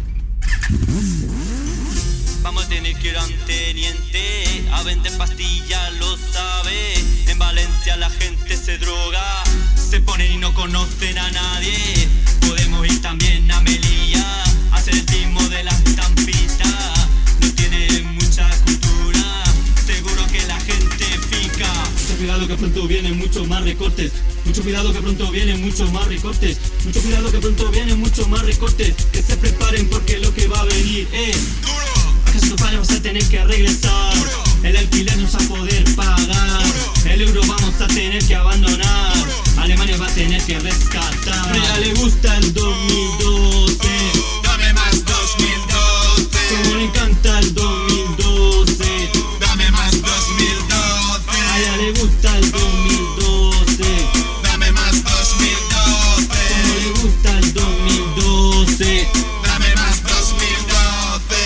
Vamos a tener que ir a un teniente a vender pastillas, lo sabe. En Valencia la gente se droga, se ponen y no conocen a nadie. Podemos ir también a Melilla, a hacer el timo de las estampitas. No tienen mucha cultura, seguro que la gente pica. Mucho cuidado que pronto vienen muchos más recortes. Mucho cuidado que pronto vienen muchos más recortes. Mucho cuidado que pronto vienen muchos más recortes. Que se preparen porque lo que va a venir es duro. A estos vamos a tener que regresar. Duro. El alquiler no se va a poder pagar. Duro. El euro vamos a tener que abandonar. Duro. Alemania va a tener que rescatar. A ella le gusta el dos mil doce. Oh, dame más dos mil doce. Como le encanta el dos mil doce. Oh, dame más dos mil doce. A ella le gusta el dos mil doce. Oh, dame más dos mil doce. Como le gusta el dos mil doce. Dame más dos mil doce.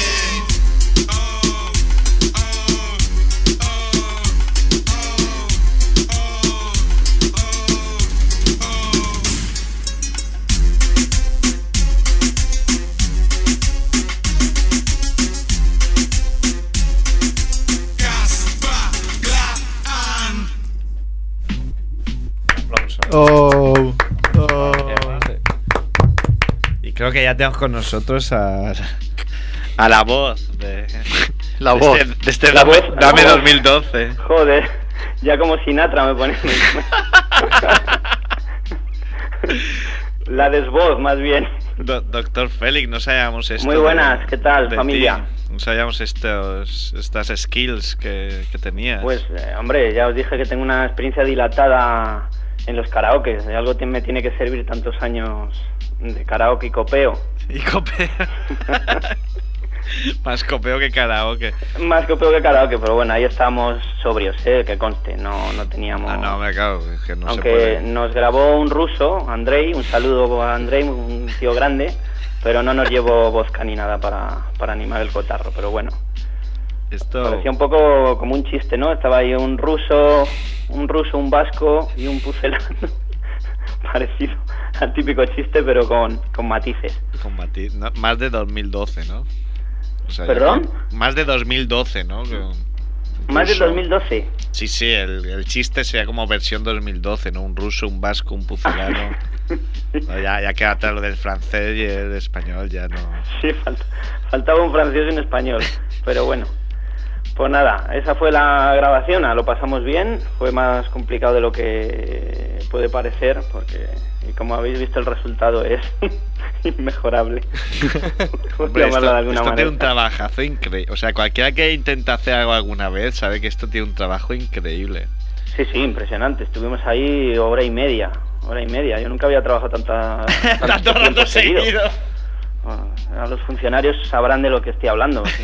Oh, oh. Y creo que ya tenemos con nosotros a, A la voz de, La de voz. este, de este La Dame, voz, la Dame voz. dos mil doce. Joder, ya como Sinatra me pone. La desvoz, más bien. Do- Doctor Félix, no sabíamos esto. Muy buenas, de- ¿qué tal, de familia? ti. No sabíamos estos, estas skills que, que tenías. Pues, eh, hombre, ya os dije que tengo una experiencia dilatada en los karaokes. De algo te- me tiene que servir tantos años de karaoke y copeo. Y copeo. Más copeo que karaoke. Más copeo que karaoke, pero bueno, ahí estábamos sobrios, ¿eh? Que conste, no, no teníamos... Ah, no, me cago, es que no se Aunque puede. nos grabó un ruso, Andrei, un saludo a Andrei, un tío grande, pero no nos llevó vodka ni nada para, para animar el cotarro, pero bueno. Esto... Parecía un poco como un chiste, ¿no? Estaba ahí un ruso, un ruso, un vasco y un pucelano. parecido al típico chiste, pero con, con matices. Con matiz, no, más de dos mil doce, ¿no? O sea, ¿Perdón? ya- más de dos mil doce, ¿no? Que- Más del ruso. dos mil doce. Sí, sí, el, el chiste sería como versión dos mil doce, ¿no? Un ruso, un vasco, un pucelano. No, ya, ya queda atrás lo del francés y el español, ya no. Sí, falt- faltaba un francés y un español, pero bueno. Pues nada, esa fue la grabación, ah, lo pasamos bien, fue más complicado de lo que puede parecer, porque, y como habéis visto, el resultado es inmejorable. Por Hombre, llamarlo esto, de alguna esto tiene manera. un trabajazo increíble. O sea, cualquiera que intenta hacer algo alguna vez sabe que esto tiene un trabajo increíble. Sí, sí, impresionante, estuvimos ahí hora y media, hora y media, yo nunca había trabajado tanta, tanto Tanto tiempo rato seguido. seguido. Bueno, ahora los funcionarios sabrán de lo que estoy hablando. Sí.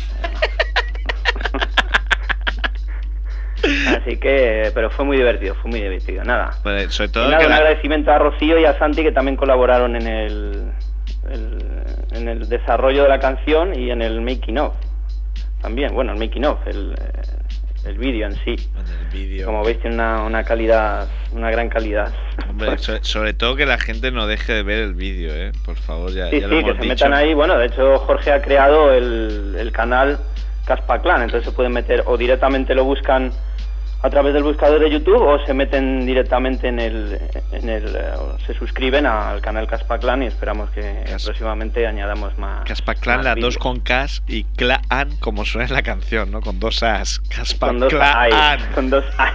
Así que, pero fue muy divertido, fue muy divertido, nada. Pues, sobre Y todo nada, que un la- agradecimiento a Rocío y a Santi, que también colaboraron en el, el- en el desarrollo de la canción y en el making of. También, bueno, el making of, el, eh, el vídeo en sí. en el vídeo. Como veis, tiene una, una calidad, una gran calidad. Hombre, so- sobre todo que la gente no deje de ver el vídeo, ¿eh? Por favor, ya, Sí, ya sí, lo que hemos se dicho. metan ahí. Bueno, de hecho, Jorge ha creado el, el canal Caspa Clan, entonces se pueden meter o directamente lo buscan a través del buscador de YouTube o se meten directamente en el, en el eh, o se suscriben al canal Caspa Clan y esperamos que Cas- próximamente añadamos más. Caspaclan, más las vídeos. dos con Cas y Clan, como suena en la canción, ¿no? Con dos As. Con dos Caspaclan. A, con dos A.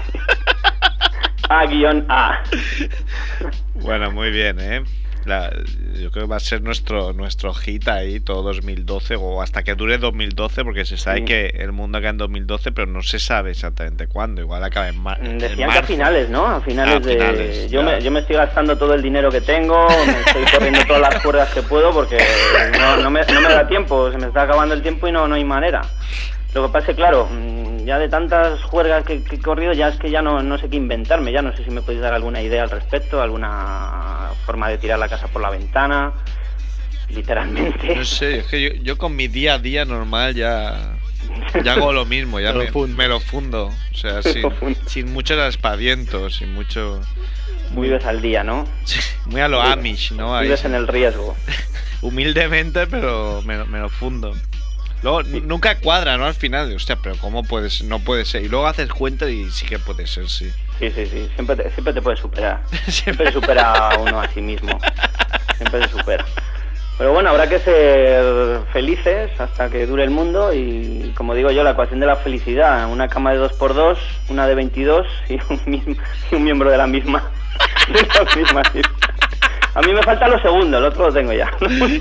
A guión A. Bueno, muy bien, ¿eh? La- yo creo que va a ser nuestro nuestro hit ahí todo dos mil doce o hasta que dure dos mil doce, porque se sabe Sí. que el mundo acaba en dos mil doce, pero no se sabe exactamente cuándo. Igual acaba en, mar en Decían que a marzo. finales, ¿no? A finales, Ah, a de... finales, yo, ya. me, yo me estoy gastando todo el dinero que tengo, me estoy corriendo todas las cuerdas que puedo porque no, no, me, no me da tiempo, se me está acabando el tiempo y no, no hay manera. Lo que pasa es que, claro, mm, ya de tantas juergas que, que he corrido, ya es que ya no, no sé qué inventarme, ya no sé si me podéis dar alguna idea al respecto, alguna forma de tirar la casa por la ventana, literalmente. No sé, es que yo, yo con mi día a día normal ya, ya hago lo mismo, ya Te lo me, fundo. me lo fundo. O sea, sin, lo fundo. sin muchos aspavientos, sin mucho. Vives al día, ¿no? Muy a lo Vives- Amish, ¿no? Ahí, Vives en el riesgo. humildemente, pero me, lo- me lo fundo. Luego, n- nunca cuadra, ¿no? Al final, hostia, pero ¿cómo puedes? No puede ser. Y luego haces cuenta y sí que puede ser, sí. Sí, sí, sí, siempre te, siempre te puedes superar. Siempre se supera uno a sí mismo. Siempre se supera. Pero bueno, habrá que ser felices hasta que dure el mundo y, como digo yo, la ecuación de la felicidad, una cama de dos por dos, una de veintidós y un, mismo, y un miembro de la misma. De la misma, sí. A mí me falta lo segundo, el otro lo tengo ya.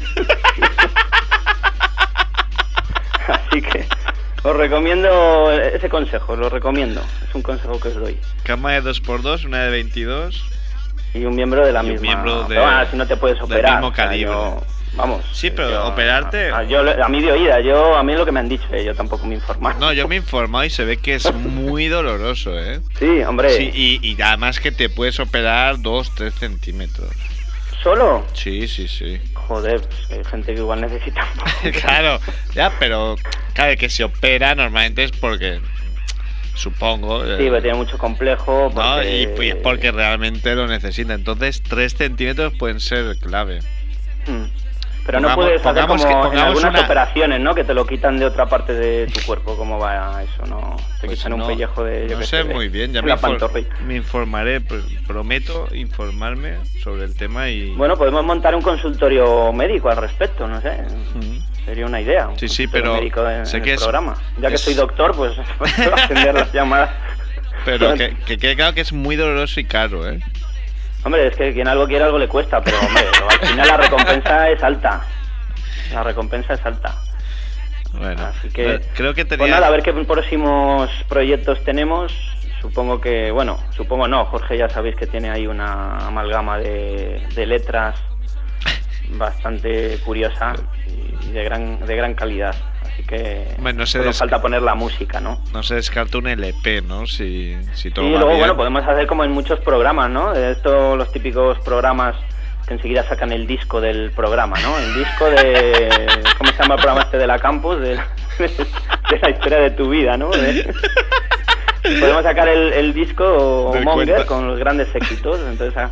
Así que os recomiendo ese consejo, lo recomiendo. Es un consejo que os doy. Cama de dos por dos, una de veintidós. Y un miembro de la Y un misma. miembro de- Pero, ah, si no te puedes del operar. mismo o sea, calibre. yo- vamos. Sí, pero yo- operarte- A, yo, a mí de oída, yo, a mí es lo que me han dicho, eh, yo tampoco me he informado. No, yo me he informado y se ve que es muy doloroso, ¿eh? Sí, hombre. Sí, y, y además que te puedes operar dos, tres centímetros. ¿Solo? Sí, sí, sí. Joder, pues hay gente que igual necesita. Claro, ya, pero claro, que se opera normalmente es porque, supongo. Sí, eh, pero tiene mucho complejo. ¿no? Porque... Y, y es porque realmente lo necesita. Entonces, tres centímetros pueden ser clave. Hmm. Pero no Pongamos- puedes hacer pongamos como que- en pongamos algunas una- operaciones, ¿no? Que te lo quitan de otra parte de tu cuerpo. ¿Cómo va eso? No, te Pues quitan no, un pellejo de. yo no qué sé de- muy bien, ya de me, la infor- pantorrilla. me informaré, pr- prometo informarme sobre el tema y... Bueno, podemos montar un consultorio médico al respecto, no sé. Ujú. Sería una idea. Un Sí, sí, consultorio pero médico en, sé en que el es- programa. Ya que es- soy doctor, pues puedo atender las llamadas. Pero que, que quede claro que es muy doloroso y caro, ¿eh? Hombre, es que quien algo quiere, algo le cuesta, pero hombre, al final la recompensa es alta. La recompensa es alta. Bueno, Así que, eh, creo que tenía... Pues nada, a ver qué próximos proyectos tenemos. Supongo que, bueno, supongo no, Jorge ya sabéis que tiene ahí una amalgama de, de letras bastante curiosa y de gran, de gran calidad. Así que Hombre, no se solo des- falta poner la música, ¿no? No se descarta un L P, ¿no? Si, si todo Y va luego, bien. bueno, podemos hacer como en muchos programas, ¿no? Esto, los típicos programas que enseguida sacan el disco del programa, ¿no? El disco de... ¿Cómo se llama el programa este de la Campus? De, de la historia de tu vida, ¿no? De- podemos sacar el, el disco Del Monger cuenta- con los grandes éxitos. Entonces, ah,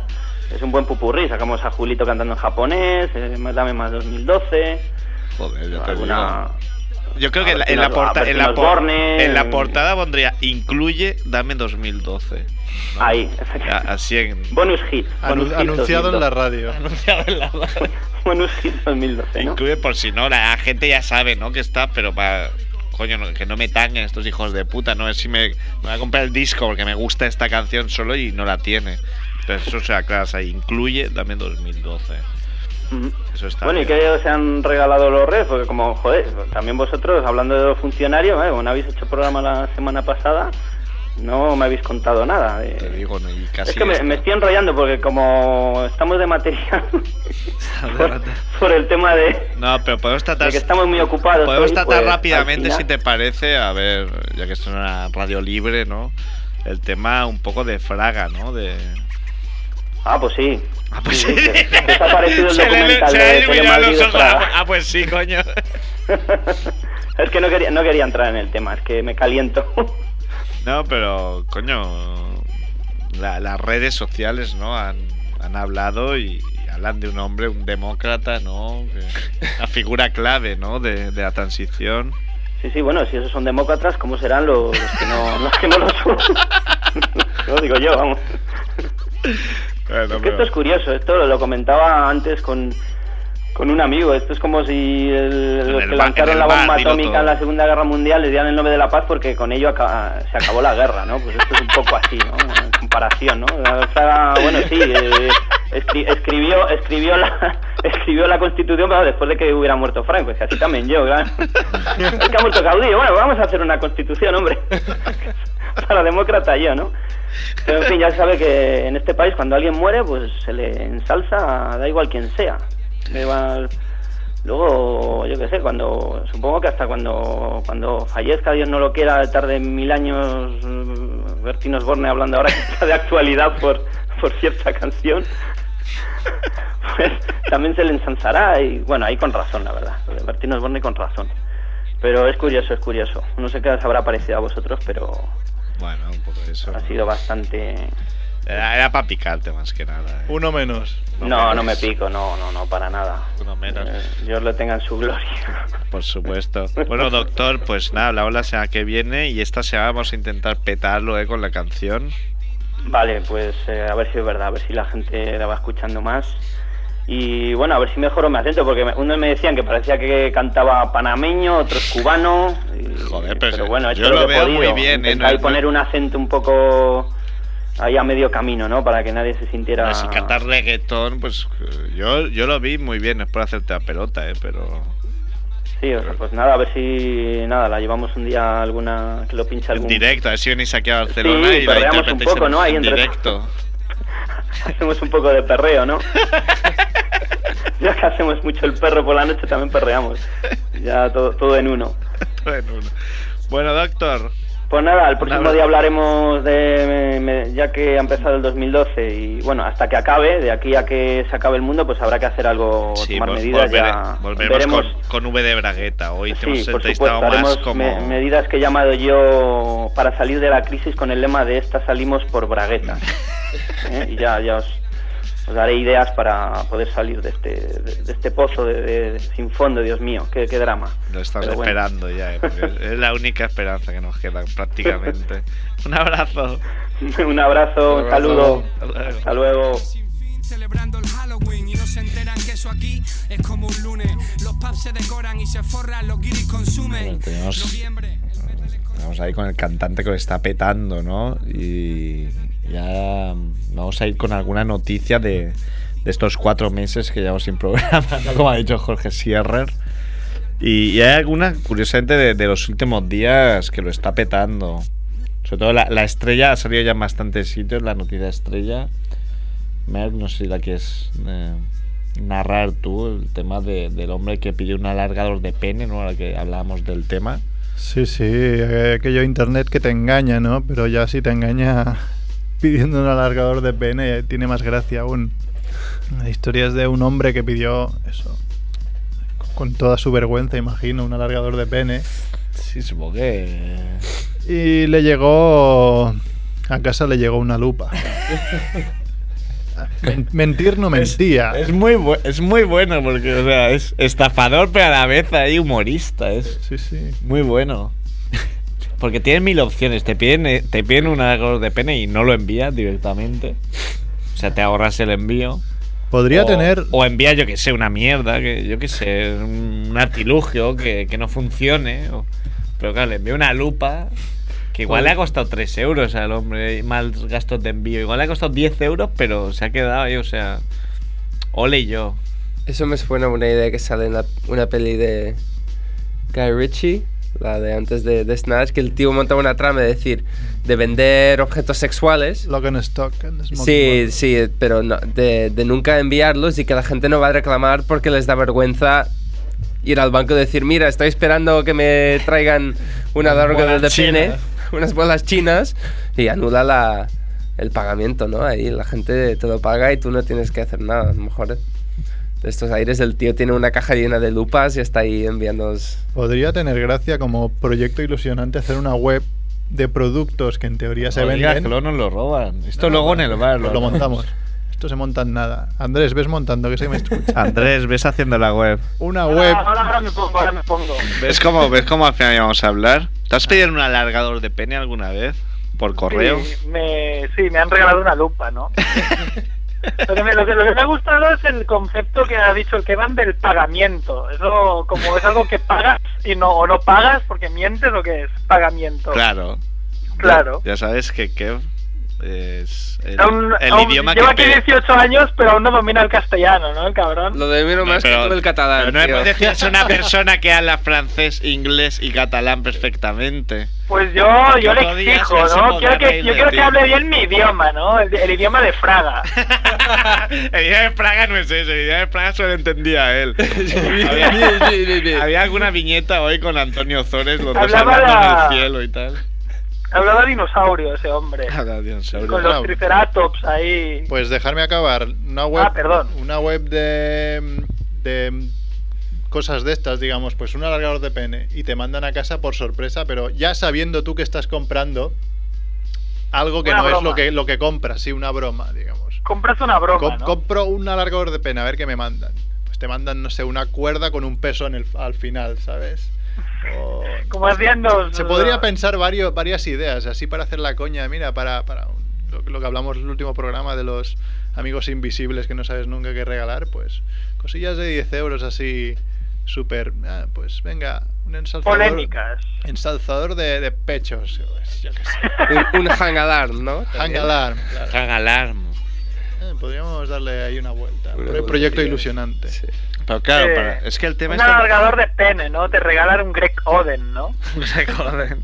es un buen pupurrí. Sacamos a Julito cantando en japonés, eh, Dame Más dos mil doce. Joder, yo te alguna... digo. Yo creo que en la, en, la porta, en, la por, en la portada pondría incluye Dame dos mil doce. ¿No? Ahí, así en... Bonus hit. Bonus Anu- hit anunciado en la radio. Anunciado en la radio. Bonus hit dos mil doce, ¿no? Incluye por si no, la gente ya sabe, ¿no? Que está, pero para... Coño, no, que no me tanguen estos hijos de puta, ¿no? Es si me, me voy a comprar el disco porque me gusta esta canción solo y no la tiene. Entonces eso se aclara ahí. Incluye también dos mil doce. Uh-huh. Eso está bueno, bien. ¿y qué os han regalado los Reds? Porque como, joder, también vosotros, hablando de los funcionarios, ¿eh? Como habéis hecho programa la semana pasada, no me habéis contado nada. De... Te digo, no, y casi es que me, me estoy enrollando porque como estamos de material por, por el tema de, no, pero podemos tratar, de que estamos muy ocupados. Podemos hoy, tratar pues, rápidamente, final... si te parece, a ver, ya que esto es una radio libre, ¿no? El tema un poco de Fraga, ¿no? De... Ah, pues sí. Ah, pues sí. sí. sí. ¿Qué os ha parecido el se documental le, de se le Telemadrid los de ojos. Fraga? Ah, pues sí, coño. Es que no quería, no quería entrar en el tema, es que me caliento. No, pero, coño, la, las redes sociales, ¿no? Han, han hablado y, y hablan de un hombre, un demócrata, ¿no? Que, una figura clave, ¿no? De, de la transición. Sí, sí, bueno, si esos son demócratas, ¿cómo serán los, los que no los que no lo son? Lo digo yo, vamos. Bueno, es que pero... esto es curioso, esto lo, lo comentaba antes con, con un amigo. Esto es como si el, los que lanzaron la bomba atómica en la Segunda Guerra Mundial les dieran el nombre de la paz porque con ello acaba, se acabó la guerra, ¿no? Pues esto es un poco así, ¿no? En comparación, ¿no? Fraga, bueno, sí, eh, escri escribió escribió la escribió la Constitución, pero después de que hubiera muerto Franco, pues así también yo, claro. Es que ha muerto Caudillo, bueno, vamos a hacer una Constitución, hombre. Para demócrata yo, ¿no? Pero en fin, ya se sabe que en este país cuando alguien muere, pues se le ensalza, da igual quién sea. Da igual. Luego, yo qué sé, cuando supongo que hasta cuando cuando fallezca, Dios no lo quiera, tarde mil años, Bertín Osborne hablando ahora que está de actualidad por, por cierta canción, pues también se le ensalzará y bueno, ahí con razón, la verdad. Bertín Osborne con razón. Pero es curioso, es curioso. No sé qué os habrá parecido a vosotros, pero... Bueno, un poco de eso. Ha sido bastante... Era, era para picarte más que nada. ¿eh? Uno menos. No, no, no me pico, no, no, no, para nada. Uno menos. Eh, Dios lo tenga en su gloria. Por supuesto. Bueno, doctor, pues nada, hablamos la semana que viene y esta semana vamos a intentar petarlo, ¿eh? Con la canción. Vale, pues eh, a ver si es verdad, a ver si la gente la va escuchando más. Y bueno, a ver si mejoro mi acento, porque unos me decían que parecía que cantaba panameño, otros cubano. Y, Joder, pero, pero bueno, yo lo, lo veo podido. muy bien, ¿eh? Intentar No, poner un acento un poco ahí a medio camino, ¿no? Para que nadie se sintiera... no, si cantar reggaetón, pues yo, yo lo vi muy bien, es por hacerte la pelota, ¿eh? Pero... Sí, o sea, pues nada, a ver si nada, la llevamos un día alguna, que lo pinche algún... En directo, a ver si venís aquí a Barcelona sí, y la perreamos un poco, en, ¿no? Ahí en entre... directo. Hacemos un poco de perreo, ¿no? Ya que hacemos mucho el perro por la noche, también perreamos. Ya todo, todo en uno. Todo en uno. Bueno, doctor. Pues nada, el próximo día hablaremos de, me, me, ya que ha empezado el dos mil doce y bueno, hasta que acabe, de aquí a que se acabe el mundo, pues habrá que hacer algo, sí, tomar vol medidas. volvere, Ya volveremos veremos. Con, con V de Bragueta. Hoy Sí, tenemos por entrevistado supuesto, más haremos como... me medidas que he llamado yo para salir de la crisis con el lema de esta salimos por Bragueta. ¿Eh? Y ya, ya os, os daré ideas para poder salir de este, de, de este pozo de, de, de, sin fondo, Dios mío, qué, qué drama. Lo estamos Pero esperando bueno. ya, ¿eh? Porque es la única esperanza que nos queda prácticamente. Un abrazo. Un abrazo, un saludo. Hasta luego. Hasta luego. Celebrando el Halloween y no se enteran que eso aquí es como un lunes. Los pubs se decoran y se forran, los guiris consumen. Bueno, tenemos, vamos ahí con el cantante que lo está petando, ¿no? Y ya vamos a ir con alguna noticia de, de estos cuatro meses que llevamos sin programa, ¿no? Como ha dicho Jorge Sierrer. Y, y hay alguna, curiosamente, de, de los últimos días que lo está petando. Sobre todo la, la estrella ha salido ya en bastantes sitios, la noticia estrella. Merck, no sé si la quieres eh, narrar tú, el tema de, del hombre que pidió un alargador de pene, ¿no? Ahora que hablábamos del tema. Sí, sí, aquello internet que te engaña, ¿no? Pero ya si te engaña pidiendo un alargador de pene tiene más gracia aún. La historia es de un hombre que pidió eso, con toda su vergüenza, imagino, un alargador de pene. Sí, supongo que... Y le llegó... A casa le llegó una lupa. Men- mentir no mentía. Es, es, muy bu- es muy bueno porque, o sea, es estafador, pero a la vez ahí humorista. Es Sí, sí. muy bueno. Porque tienen mil opciones. Te piden, eh, te piden un alargador de pene y no lo envías directamente. O sea, te ahorras el envío. Podría o, tener. O envía, yo que sé, una mierda, que yo que sé, un artilugio que, que no funcione. o- pero claro, le envío una lupa que igual le ha costado tres euros al hombre, más gastos de envío. Igual le ha costado diez euros, pero se ha quedado ahí, o sea. Ole y yo. Eso me suena a una idea que sale en la- una peli de Guy Ritchie, la de antes de, de Snatch, que el tío montaba una trama de decir, de vender objetos sexuales. Lock and Stock and Smoking Sí, Gun. sí, pero no, de, de nunca enviarlos y que la gente no va a reclamar porque les da vergüenza ir al banco y decir, mira, estoy esperando que me traigan una alargador de pene, chinas. unas bolas chinas, y anula la, el pagamiento, ¿no? Ahí la gente te lo paga y tú no tienes que hacer nada. A lo mejor de estos aires el tío tiene una caja llena de lupas y está ahí enviándonos... Podría tener gracia como proyecto ilusionante hacer una web de productos que en teoría se No digas venden. que luego nos lo roban. Esto No, luego no, en el bar. Lo, lo montamos. Esto se monta en nada. Andrés, ves montando, que sé que me escucha. Andrés, ves haciendo la web. Una Ahora, web. ahora, ahora me pongo, ahora me pongo. ¿Ves cómo, ¿Ves cómo al final íbamos a hablar? ¿Te has pedido un alargador de pene alguna vez? ¿Por correo? Sí, me, sí, me han regalado una lupa, ¿no? Lo que, me, lo, que, lo que me ha gustado es el concepto que ha dicho el Kevin del pagamiento. Eso como es algo que pagas y no o no pagas porque mientes, o que es pagamiento. Claro. Claro. Ya, ya sabes que Kev es el, Aún- el aún idioma lleva que aquí pe- dieciocho años, pero aún no domina el castellano, ¿no? El cabrón. Lo de menos No, más pero- que tú el catalán, pero no tío. hemos decidido es una persona que habla francés, inglés y catalán perfectamente. Pues yo, yo le Otro día exijo, se ¿no? podrá Quiero que, reír yo de quiero ti. que hable bien mi idioma, ¿no? El, el idioma de Fraga. El idioma de Praga no es ese, el idioma de Praga solo entendía él. había, había alguna viñeta hoy con Antonio Zores, los dos Hablaba hablando la- en el cielo y tal. Hablaba dinosaurio ese hombre. Habla de dinosaurio. Con los triceratops ahí. Pues dejarme acabar. Una web. Ah, perdón. Una web de. de cosas de estas, digamos, pues un alargador de pene y te mandan a casa por sorpresa, pero ya sabiendo tú que estás comprando algo que Una no es broma. lo que lo que compras, sí, una broma, digamos. Compras una broma, Com- ¿no? Compro un alargador de pene, a ver qué me mandan. Pues te mandan, no sé, una cuerda con un peso en el, al final, ¿sabes? O- Como hacían los... Se podría pensar varios, varias ideas, así para hacer la coña, mira, para, para un- lo, lo que hablamos en el último programa de los amigos invisibles que no sabes nunca qué regalar, pues cosillas de diez euros así, súper, ah, pues venga, un ensalzador... Polémicas. Ensalzador de, de pechos, pues, yo qué sé. Un, un hang alarm, ¿no? Hang También. alarm, claro. Hang alarm. Eh, podríamos darle ahí una vuelta. Una Pro- vuelta, proyecto sí. ilusionante. Sí. Pero claro, Eh, para- es que el tema Un es que- alargador de pene, ¿no? Te regalan un Greg Oden, ¿no? Se joden.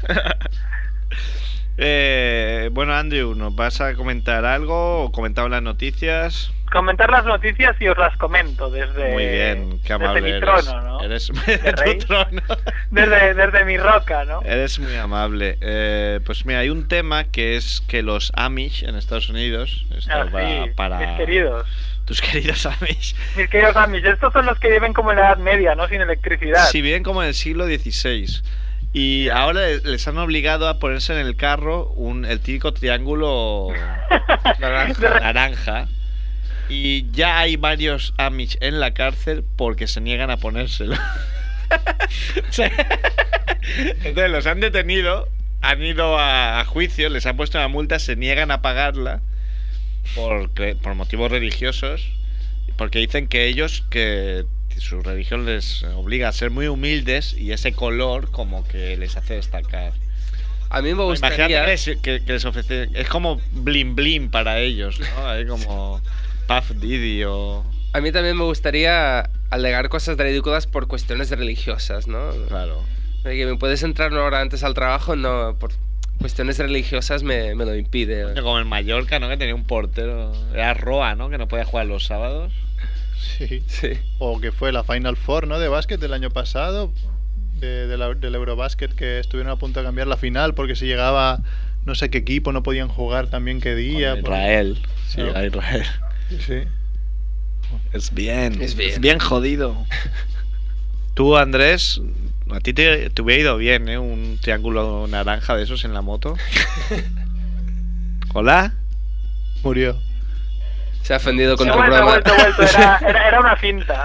eh, bueno, Andrew, ¿nos vas a comentar algo o comentamos las noticias? Comentar las noticias y os las comento desde... Muy bien, qué amable Desde mi eres. trono, ¿no? Eres De rey. tu trono. Desde, desde mi roca, ¿no? Eres muy amable. Eh, pues mira, hay un tema que es que los Amish en Estados Unidos, esto Ah, va sí, para mis queridos. tus queridos Amish, Mis queridos Amish, estos son los que viven como en la Edad Media, ¿no? Sin electricidad. si bien como en el siglo dieciséis. Y ahora les han obligado a ponerse en el carro un, el típico triángulo naranja, naranja. Y ya hay varios Amish en la cárcel porque se niegan a ponérselo. O sea, entonces los han detenido, han ido a, a juicio, les han puesto una multa, se niegan a pagarla por, cre- por motivos religiosos, porque dicen que ellos, que su religión les obliga a ser muy humildes y ese color como que les hace destacar. A mí me gustaría... Imagínate que les, que, que les ofrece, es como bling bling para ellos, ¿no? Hay como Puff Diddy o... A mí también me gustaría alegar cosas ridículas por cuestiones religiosas, ¿no? Claro. De que me puedes entrar una hora antes al trabajo, no, por cuestiones religiosas me, me lo impide. Como en Mallorca, ¿no? Que tenía un portero, era Roa, ¿no? Que no podía jugar los sábados. Sí. Sí. O que fue la Final Four, ¿no? De básquet del año pasado, de, de la- del Eurobásquet, que estuvieron a punto de cambiar la final porque si llegaba no sé qué equipo no podían jugar también qué día. Con porque- Israel. Sí. Era Israel. Sí. Es bien, Es bien. es bien jodido. Tú, Andrés, a ti te, te hubiera ido bien, ¿eh? Un triángulo naranja de esos en la moto. Hola. Murió. Se ha ofendido con He tu vuelto, he broma. vuelto, he vuelto. Era, era, era una finta.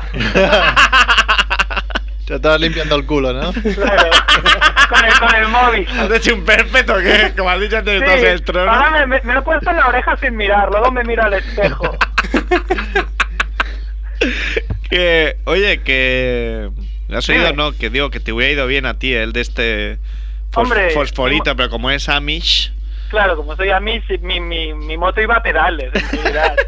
Te estabas limpiando el culo, ¿no? Claro. Con el, con el móvil. ¿Has hecho un perfecto qué? Como has dicho antes de Sí, tomarse el trono. ahora me, me, me lo he puesto en la oreja sin mirar, luego me miro al espejo. Que, oye, que... ¿Has oído? Dime. No, que digo que te hubiera ido bien a ti el de este fos- Hombre, fosforito, pero como es Amish... Claro, como soy a mí, sí, mi, mi, mi moto iba a pedales, en realidad.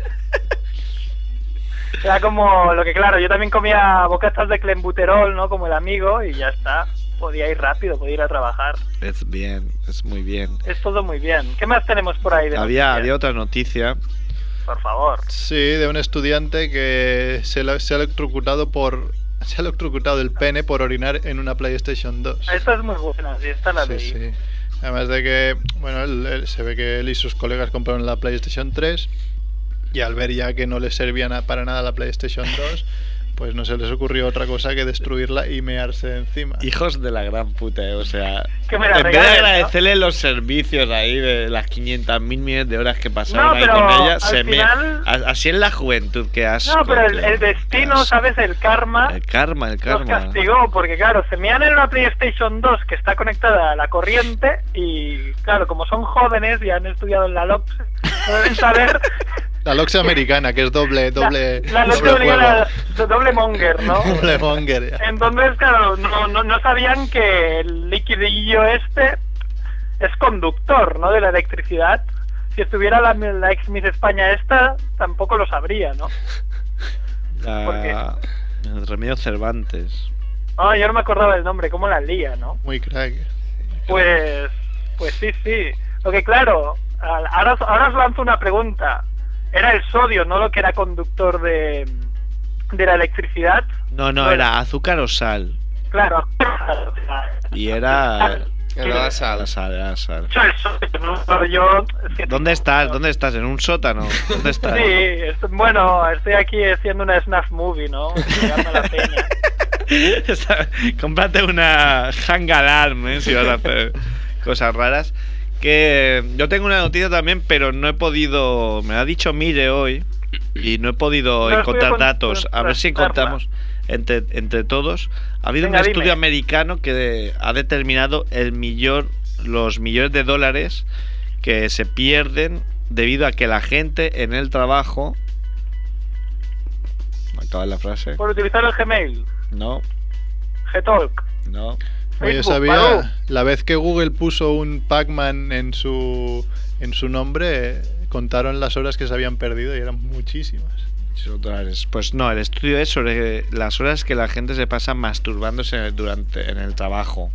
Era como lo que, claro, yo también comía bocatas de clenbuterol, ¿no? Como el amigo, y ya está. Podía ir rápido, podía ir a trabajar. Es bien, es muy bien. Es todo muy bien. ¿Qué más tenemos por ahí de Había, noticias? había otra noticia. Por favor. Sí, de un estudiante que se, le- se ha electrocutado por... Se ha electrocutado el pene por orinar en una PlayStation dos. Esta es muy buena, sí, esta la Sí, leí. sí. Además de que, bueno, él- él- se ve que él y sus colegas compraron la PlayStation tres y al ver ya que no les servía na- para nada la PlayStation dos, pues no se les ocurrió otra cosa que destruirla y mearse encima. Hijos de la gran puta, eh, o sea... Que me la en vez de regalen, ¿no? agradecerle los servicios ahí de las quinientas mil millones de horas que pasaron No, ahí pero con ella, al se me... final- a- Así en la juventud, que asco. No, pero el, tío. el destino, ¿sabes? El karma El karma, el los karma. castigó, porque claro, se mean en una PlayStation dos que está conectada a la corriente y claro, como son jóvenes y han estudiado en la L O P S, no deben saber... La Lox americana, que es doble, doble, La L O P S doble obliga juego. a- doble monger, ¿no? Doble monger, ya. Entonces, claro, no, no, no sabían que el liquidillo este es conductor, ¿no? De la electricidad. Si estuviera la, la ex Miss España esta, tampoco lo sabría, ¿no? La... El Remedio Cervantes. Ah, yo no me acordaba del nombre, cómo la lía, ¿no? Muy crack. Pues, pues sí, sí. Lo que claro, al- ahora, os- ahora os lanzo una pregunta. Era el sodio, no lo que era conductor de, de la electricidad. No, no, Bueno. era azúcar o sal. Claro. Y era... Era sal. sal, era sal. Yo el sodio, no, pero yo... es que- ¿Dónde estás? ¿Dónde estás? ¿En un sótano? ¿Dónde estás? Sí, esto- bueno, estoy aquí haciendo una snuff movie, ¿no? Llegando a la peña. Está- Cómprate una hang alarm, ¿eh? Si vas a hacer cosas raras. Que yo tengo una noticia también, pero no he podido... Me ha dicho Mire hoy y no he podido No, encontrar estoy a datos. A ver si contrastarla. encontramos entre, entre todos. Ha habido Venga, un dime. estudio americano que ha determinado el millón, los millones de dólares que se pierden debido a que la gente en el trabajo... ¿Me acaba la frase? Por utilizar el Gmail, No, Gtalk. no. Oye, Facebook, sabía, Badoo. la vez que Google puso un Pac-Man en su, en su nombre, eh, contaron las horas que se habían perdido y eran muchísimas. Dólares. Pues no, el estudio es sobre las horas que la gente se pasa masturbándose durante en el trabajo.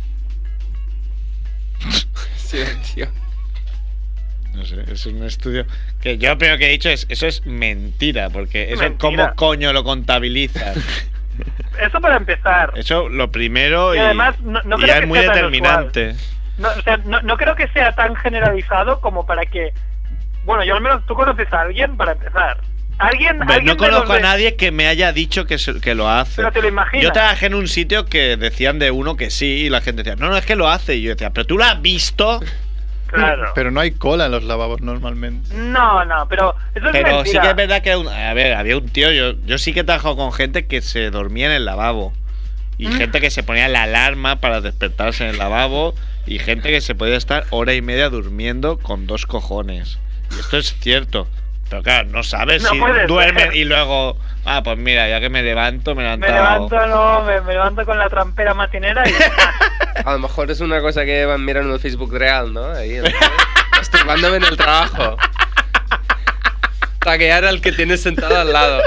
Silencio. No sé, es un estudio que yo lo primero que he dicho es eso es mentira, porque eso Mentira. cómo coño lo contabilizas. Eso para empezar. Eso lo primero y, Y además, no- no y creo ya que es muy sea tan determinante. No, o sea, no, no creo que sea tan generalizado como para que... Bueno, yo al menos tú conoces a alguien para empezar. Alguien, Hombre, alguien no de los conozco a de- nadie que me haya dicho que, se- que lo hace. Pero te lo imaginas. Yo trabajé en un sitio que decían de uno que sí y la gente decía, no, no, es que lo hace. Y yo decía, pero tú lo has visto. Claro. Pero no hay cola en los lavabos normalmente. No, no, pero eso es Pero mentira. sí que es verdad que un- a ver, había un tío, yo, yo sí que he trabajado con gente que se dormía en el lavabo. Y ¿Mm? gente que se ponía la alarma para despertarse en el lavabo. Y gente que se podía estar hora y media durmiendo con dos cojones. Y esto es cierto. Pero claro, no sabes No si puede duermen ser. y luego... Ah, pues mira, ya que me levanto, me he Me levantado... levanto, no, me, me levanto con la trampera matinera y... A lo mejor es una cosa que van mirando en Facebook real, ¿no? Ahí, ¿no? Masturbándome en el trabajo. Taguear al que tienes sentado al lado.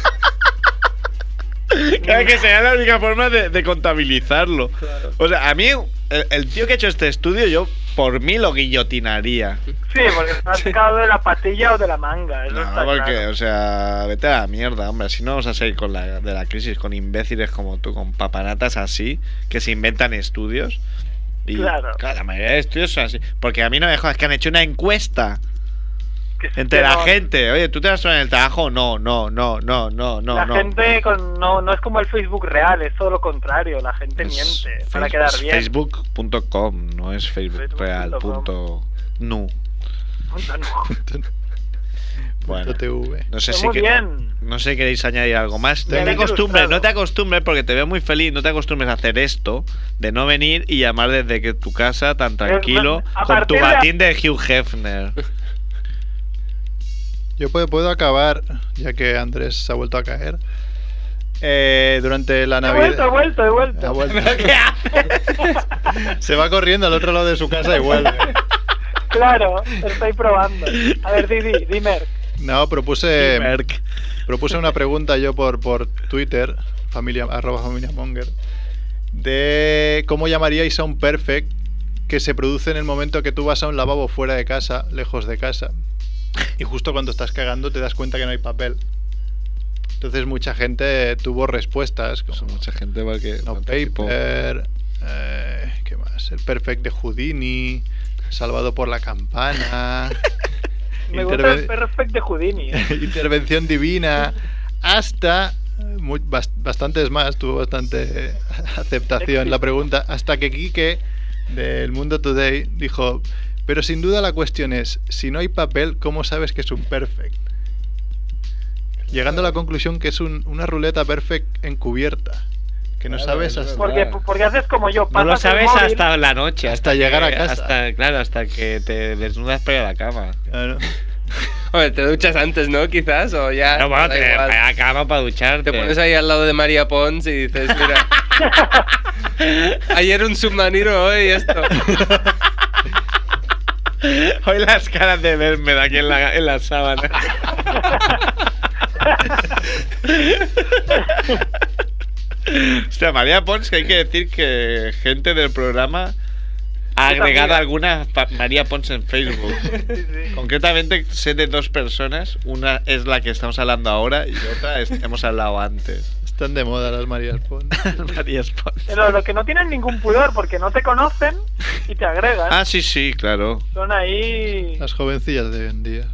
Claro que sería la única forma de, de contabilizarlo. O sea, a mí, el, el tío que ha hecho este estudio, yo por mí lo guillotinaría. Sí, porque se ha sacado de la patilla o de la manga. Eso No, está porque, claro. o sea, vete a la mierda, hombre. Si no vamos a seguir con la, de la crisis con imbéciles como tú, con papanatas así, que se inventan estudios. Y Claro. la mayoría de estudios son así. Porque a mí no me jodas, que han hecho una encuesta Que sí entre que la no- gente. Oye, ¿tú te vas en el trabajo? No, no, no, no, no, no. La no. gente con, no, no es como el Facebook real, es todo lo contrario. La gente Es miente face- para quedar es bien. Facebook punto com, no es Facebook Facebook real punto com. punto nu. Punto no. Bueno, T V. no sé Pues si muy que- bien. no sé si queréis añadir algo más. Bien No te acostumbres, ilustrado. no te acostumbres porque te veo muy feliz. No te acostumbres a hacer esto de no venir y llamar desde que tu casa tan tranquilo a con tu partir de- batín de Hugh Hefner. Yo puedo, puedo acabar, ya que Andrés se ha vuelto a caer. Eh, durante la He Navidad. vuelto, he vuelto, he vuelto. Ha vuelto. Se va corriendo al otro lado de su casa y vuelve. Claro, estoy probando. A ver, di, di, di Merck. No, propuse. Propuse una pregunta yo por, por Twitter, familia, arroba familia Monger, de cómo llamaríais a un perfect que se produce en el momento que tú vas a un lavabo fuera de casa, lejos de casa, y justo cuando estás cagando te das cuenta que no hay papel. Entonces mucha gente tuvo respuestas. Como, mucha gente porque no paper, eh, ¿qué más? El perfect de Houdini, salvado por la campana. Me gusta el perfect de Houdini. ¿eh? Intervención divina, hasta muy, bast- bastantes más, tuvo bastante aceptación la pregunta, hasta que Quique del Mundo Today dijo, pero sin duda la cuestión es, si no hay papel, ¿cómo sabes que es un perfect? Llegando a la conclusión que es un- una ruleta perfect encubierta, que no Claro, sabes es hasta, Porque, porque haces como yo, No lo pasas el sabes móvil. hasta la noche, Hasta llegar a que- casa. Hasta, claro, hasta que te desnudas para ir a la cama. Claro. Oye, te duchas antes, ¿no? Quizás, o ya. No, bueno, da te igual. para la cama para ducharte. Te pones ahí al lado de María Pons y dices, mira. Ayer un submarino, hoy esto. Hoy las caras de verme de aquí en la, en la sábana. Hostia, María Pons, que hay que decir que gente del programa ha Yo agregado también. alguna pa- María Pons en Facebook. Sí, sí. Concretamente sé de dos personas. Una es la que estamos hablando ahora y otra es, hemos hablado antes. Están de moda las Marías Pons. María Pons. Pero lo que no tienen ningún pudor porque no te conocen y te agregan. Ah, sí, sí, claro. Son ahí. Las jovencillas de hoy en día.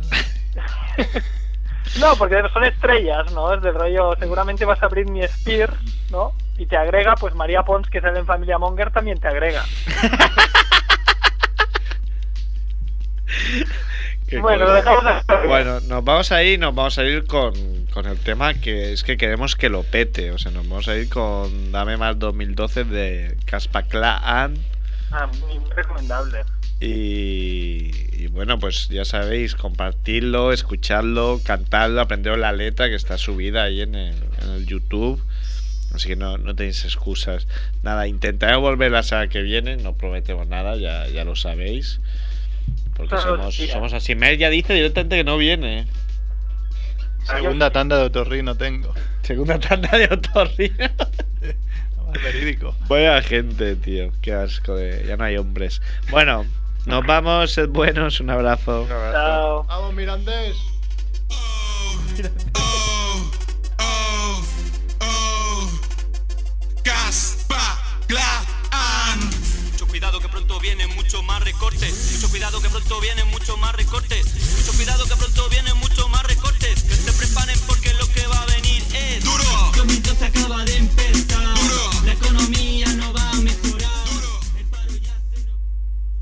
No, porque son estrellas, ¿no? Es del rollo, seguramente vas a Britney Spears, ¿no? Y te agrega, pues María Pons, que sale en Familia Monger, también te agrega. Qué Bueno, cosa. lo dejamos así. Bueno, nos vamos a ir, nos vamos a ir con, con el tema que es que queremos que lo pete. O sea, nos vamos a ir con Dame Más dos mil doce de Caspaclaan. Ah, muy recomendable. Y, y bueno, pues ya sabéis, compartirlo, escucharlo, cantarlo, aprenderos la letra que está subida ahí en el, en el YouTube. Así que no, no tenéis excusas. Nada, intentaré volver la semana que viene, no prometemos nada, ya, ya lo sabéis. Porque Todos los somos, días. somos así. Mer ya dice directamente que no viene. Segunda tanda de otorrino tengo. Segunda tanda de otorrino. Más verídico. Vaya gente, tío. Qué asco de... Ya no hay hombres. Bueno, nos vamos. Sed buenos. Un abrazo. Chao. ¡Vamos, Mirandés! Mucho cuidado que pronto vienen mucho más recortes. Mucho cuidado que pronto vienen mucho más recortes. Mucho cuidado que pronto vienen mucho más recortes. Que se preparen porque lo que va a venir es duro. Comienzo se acaba de empezar.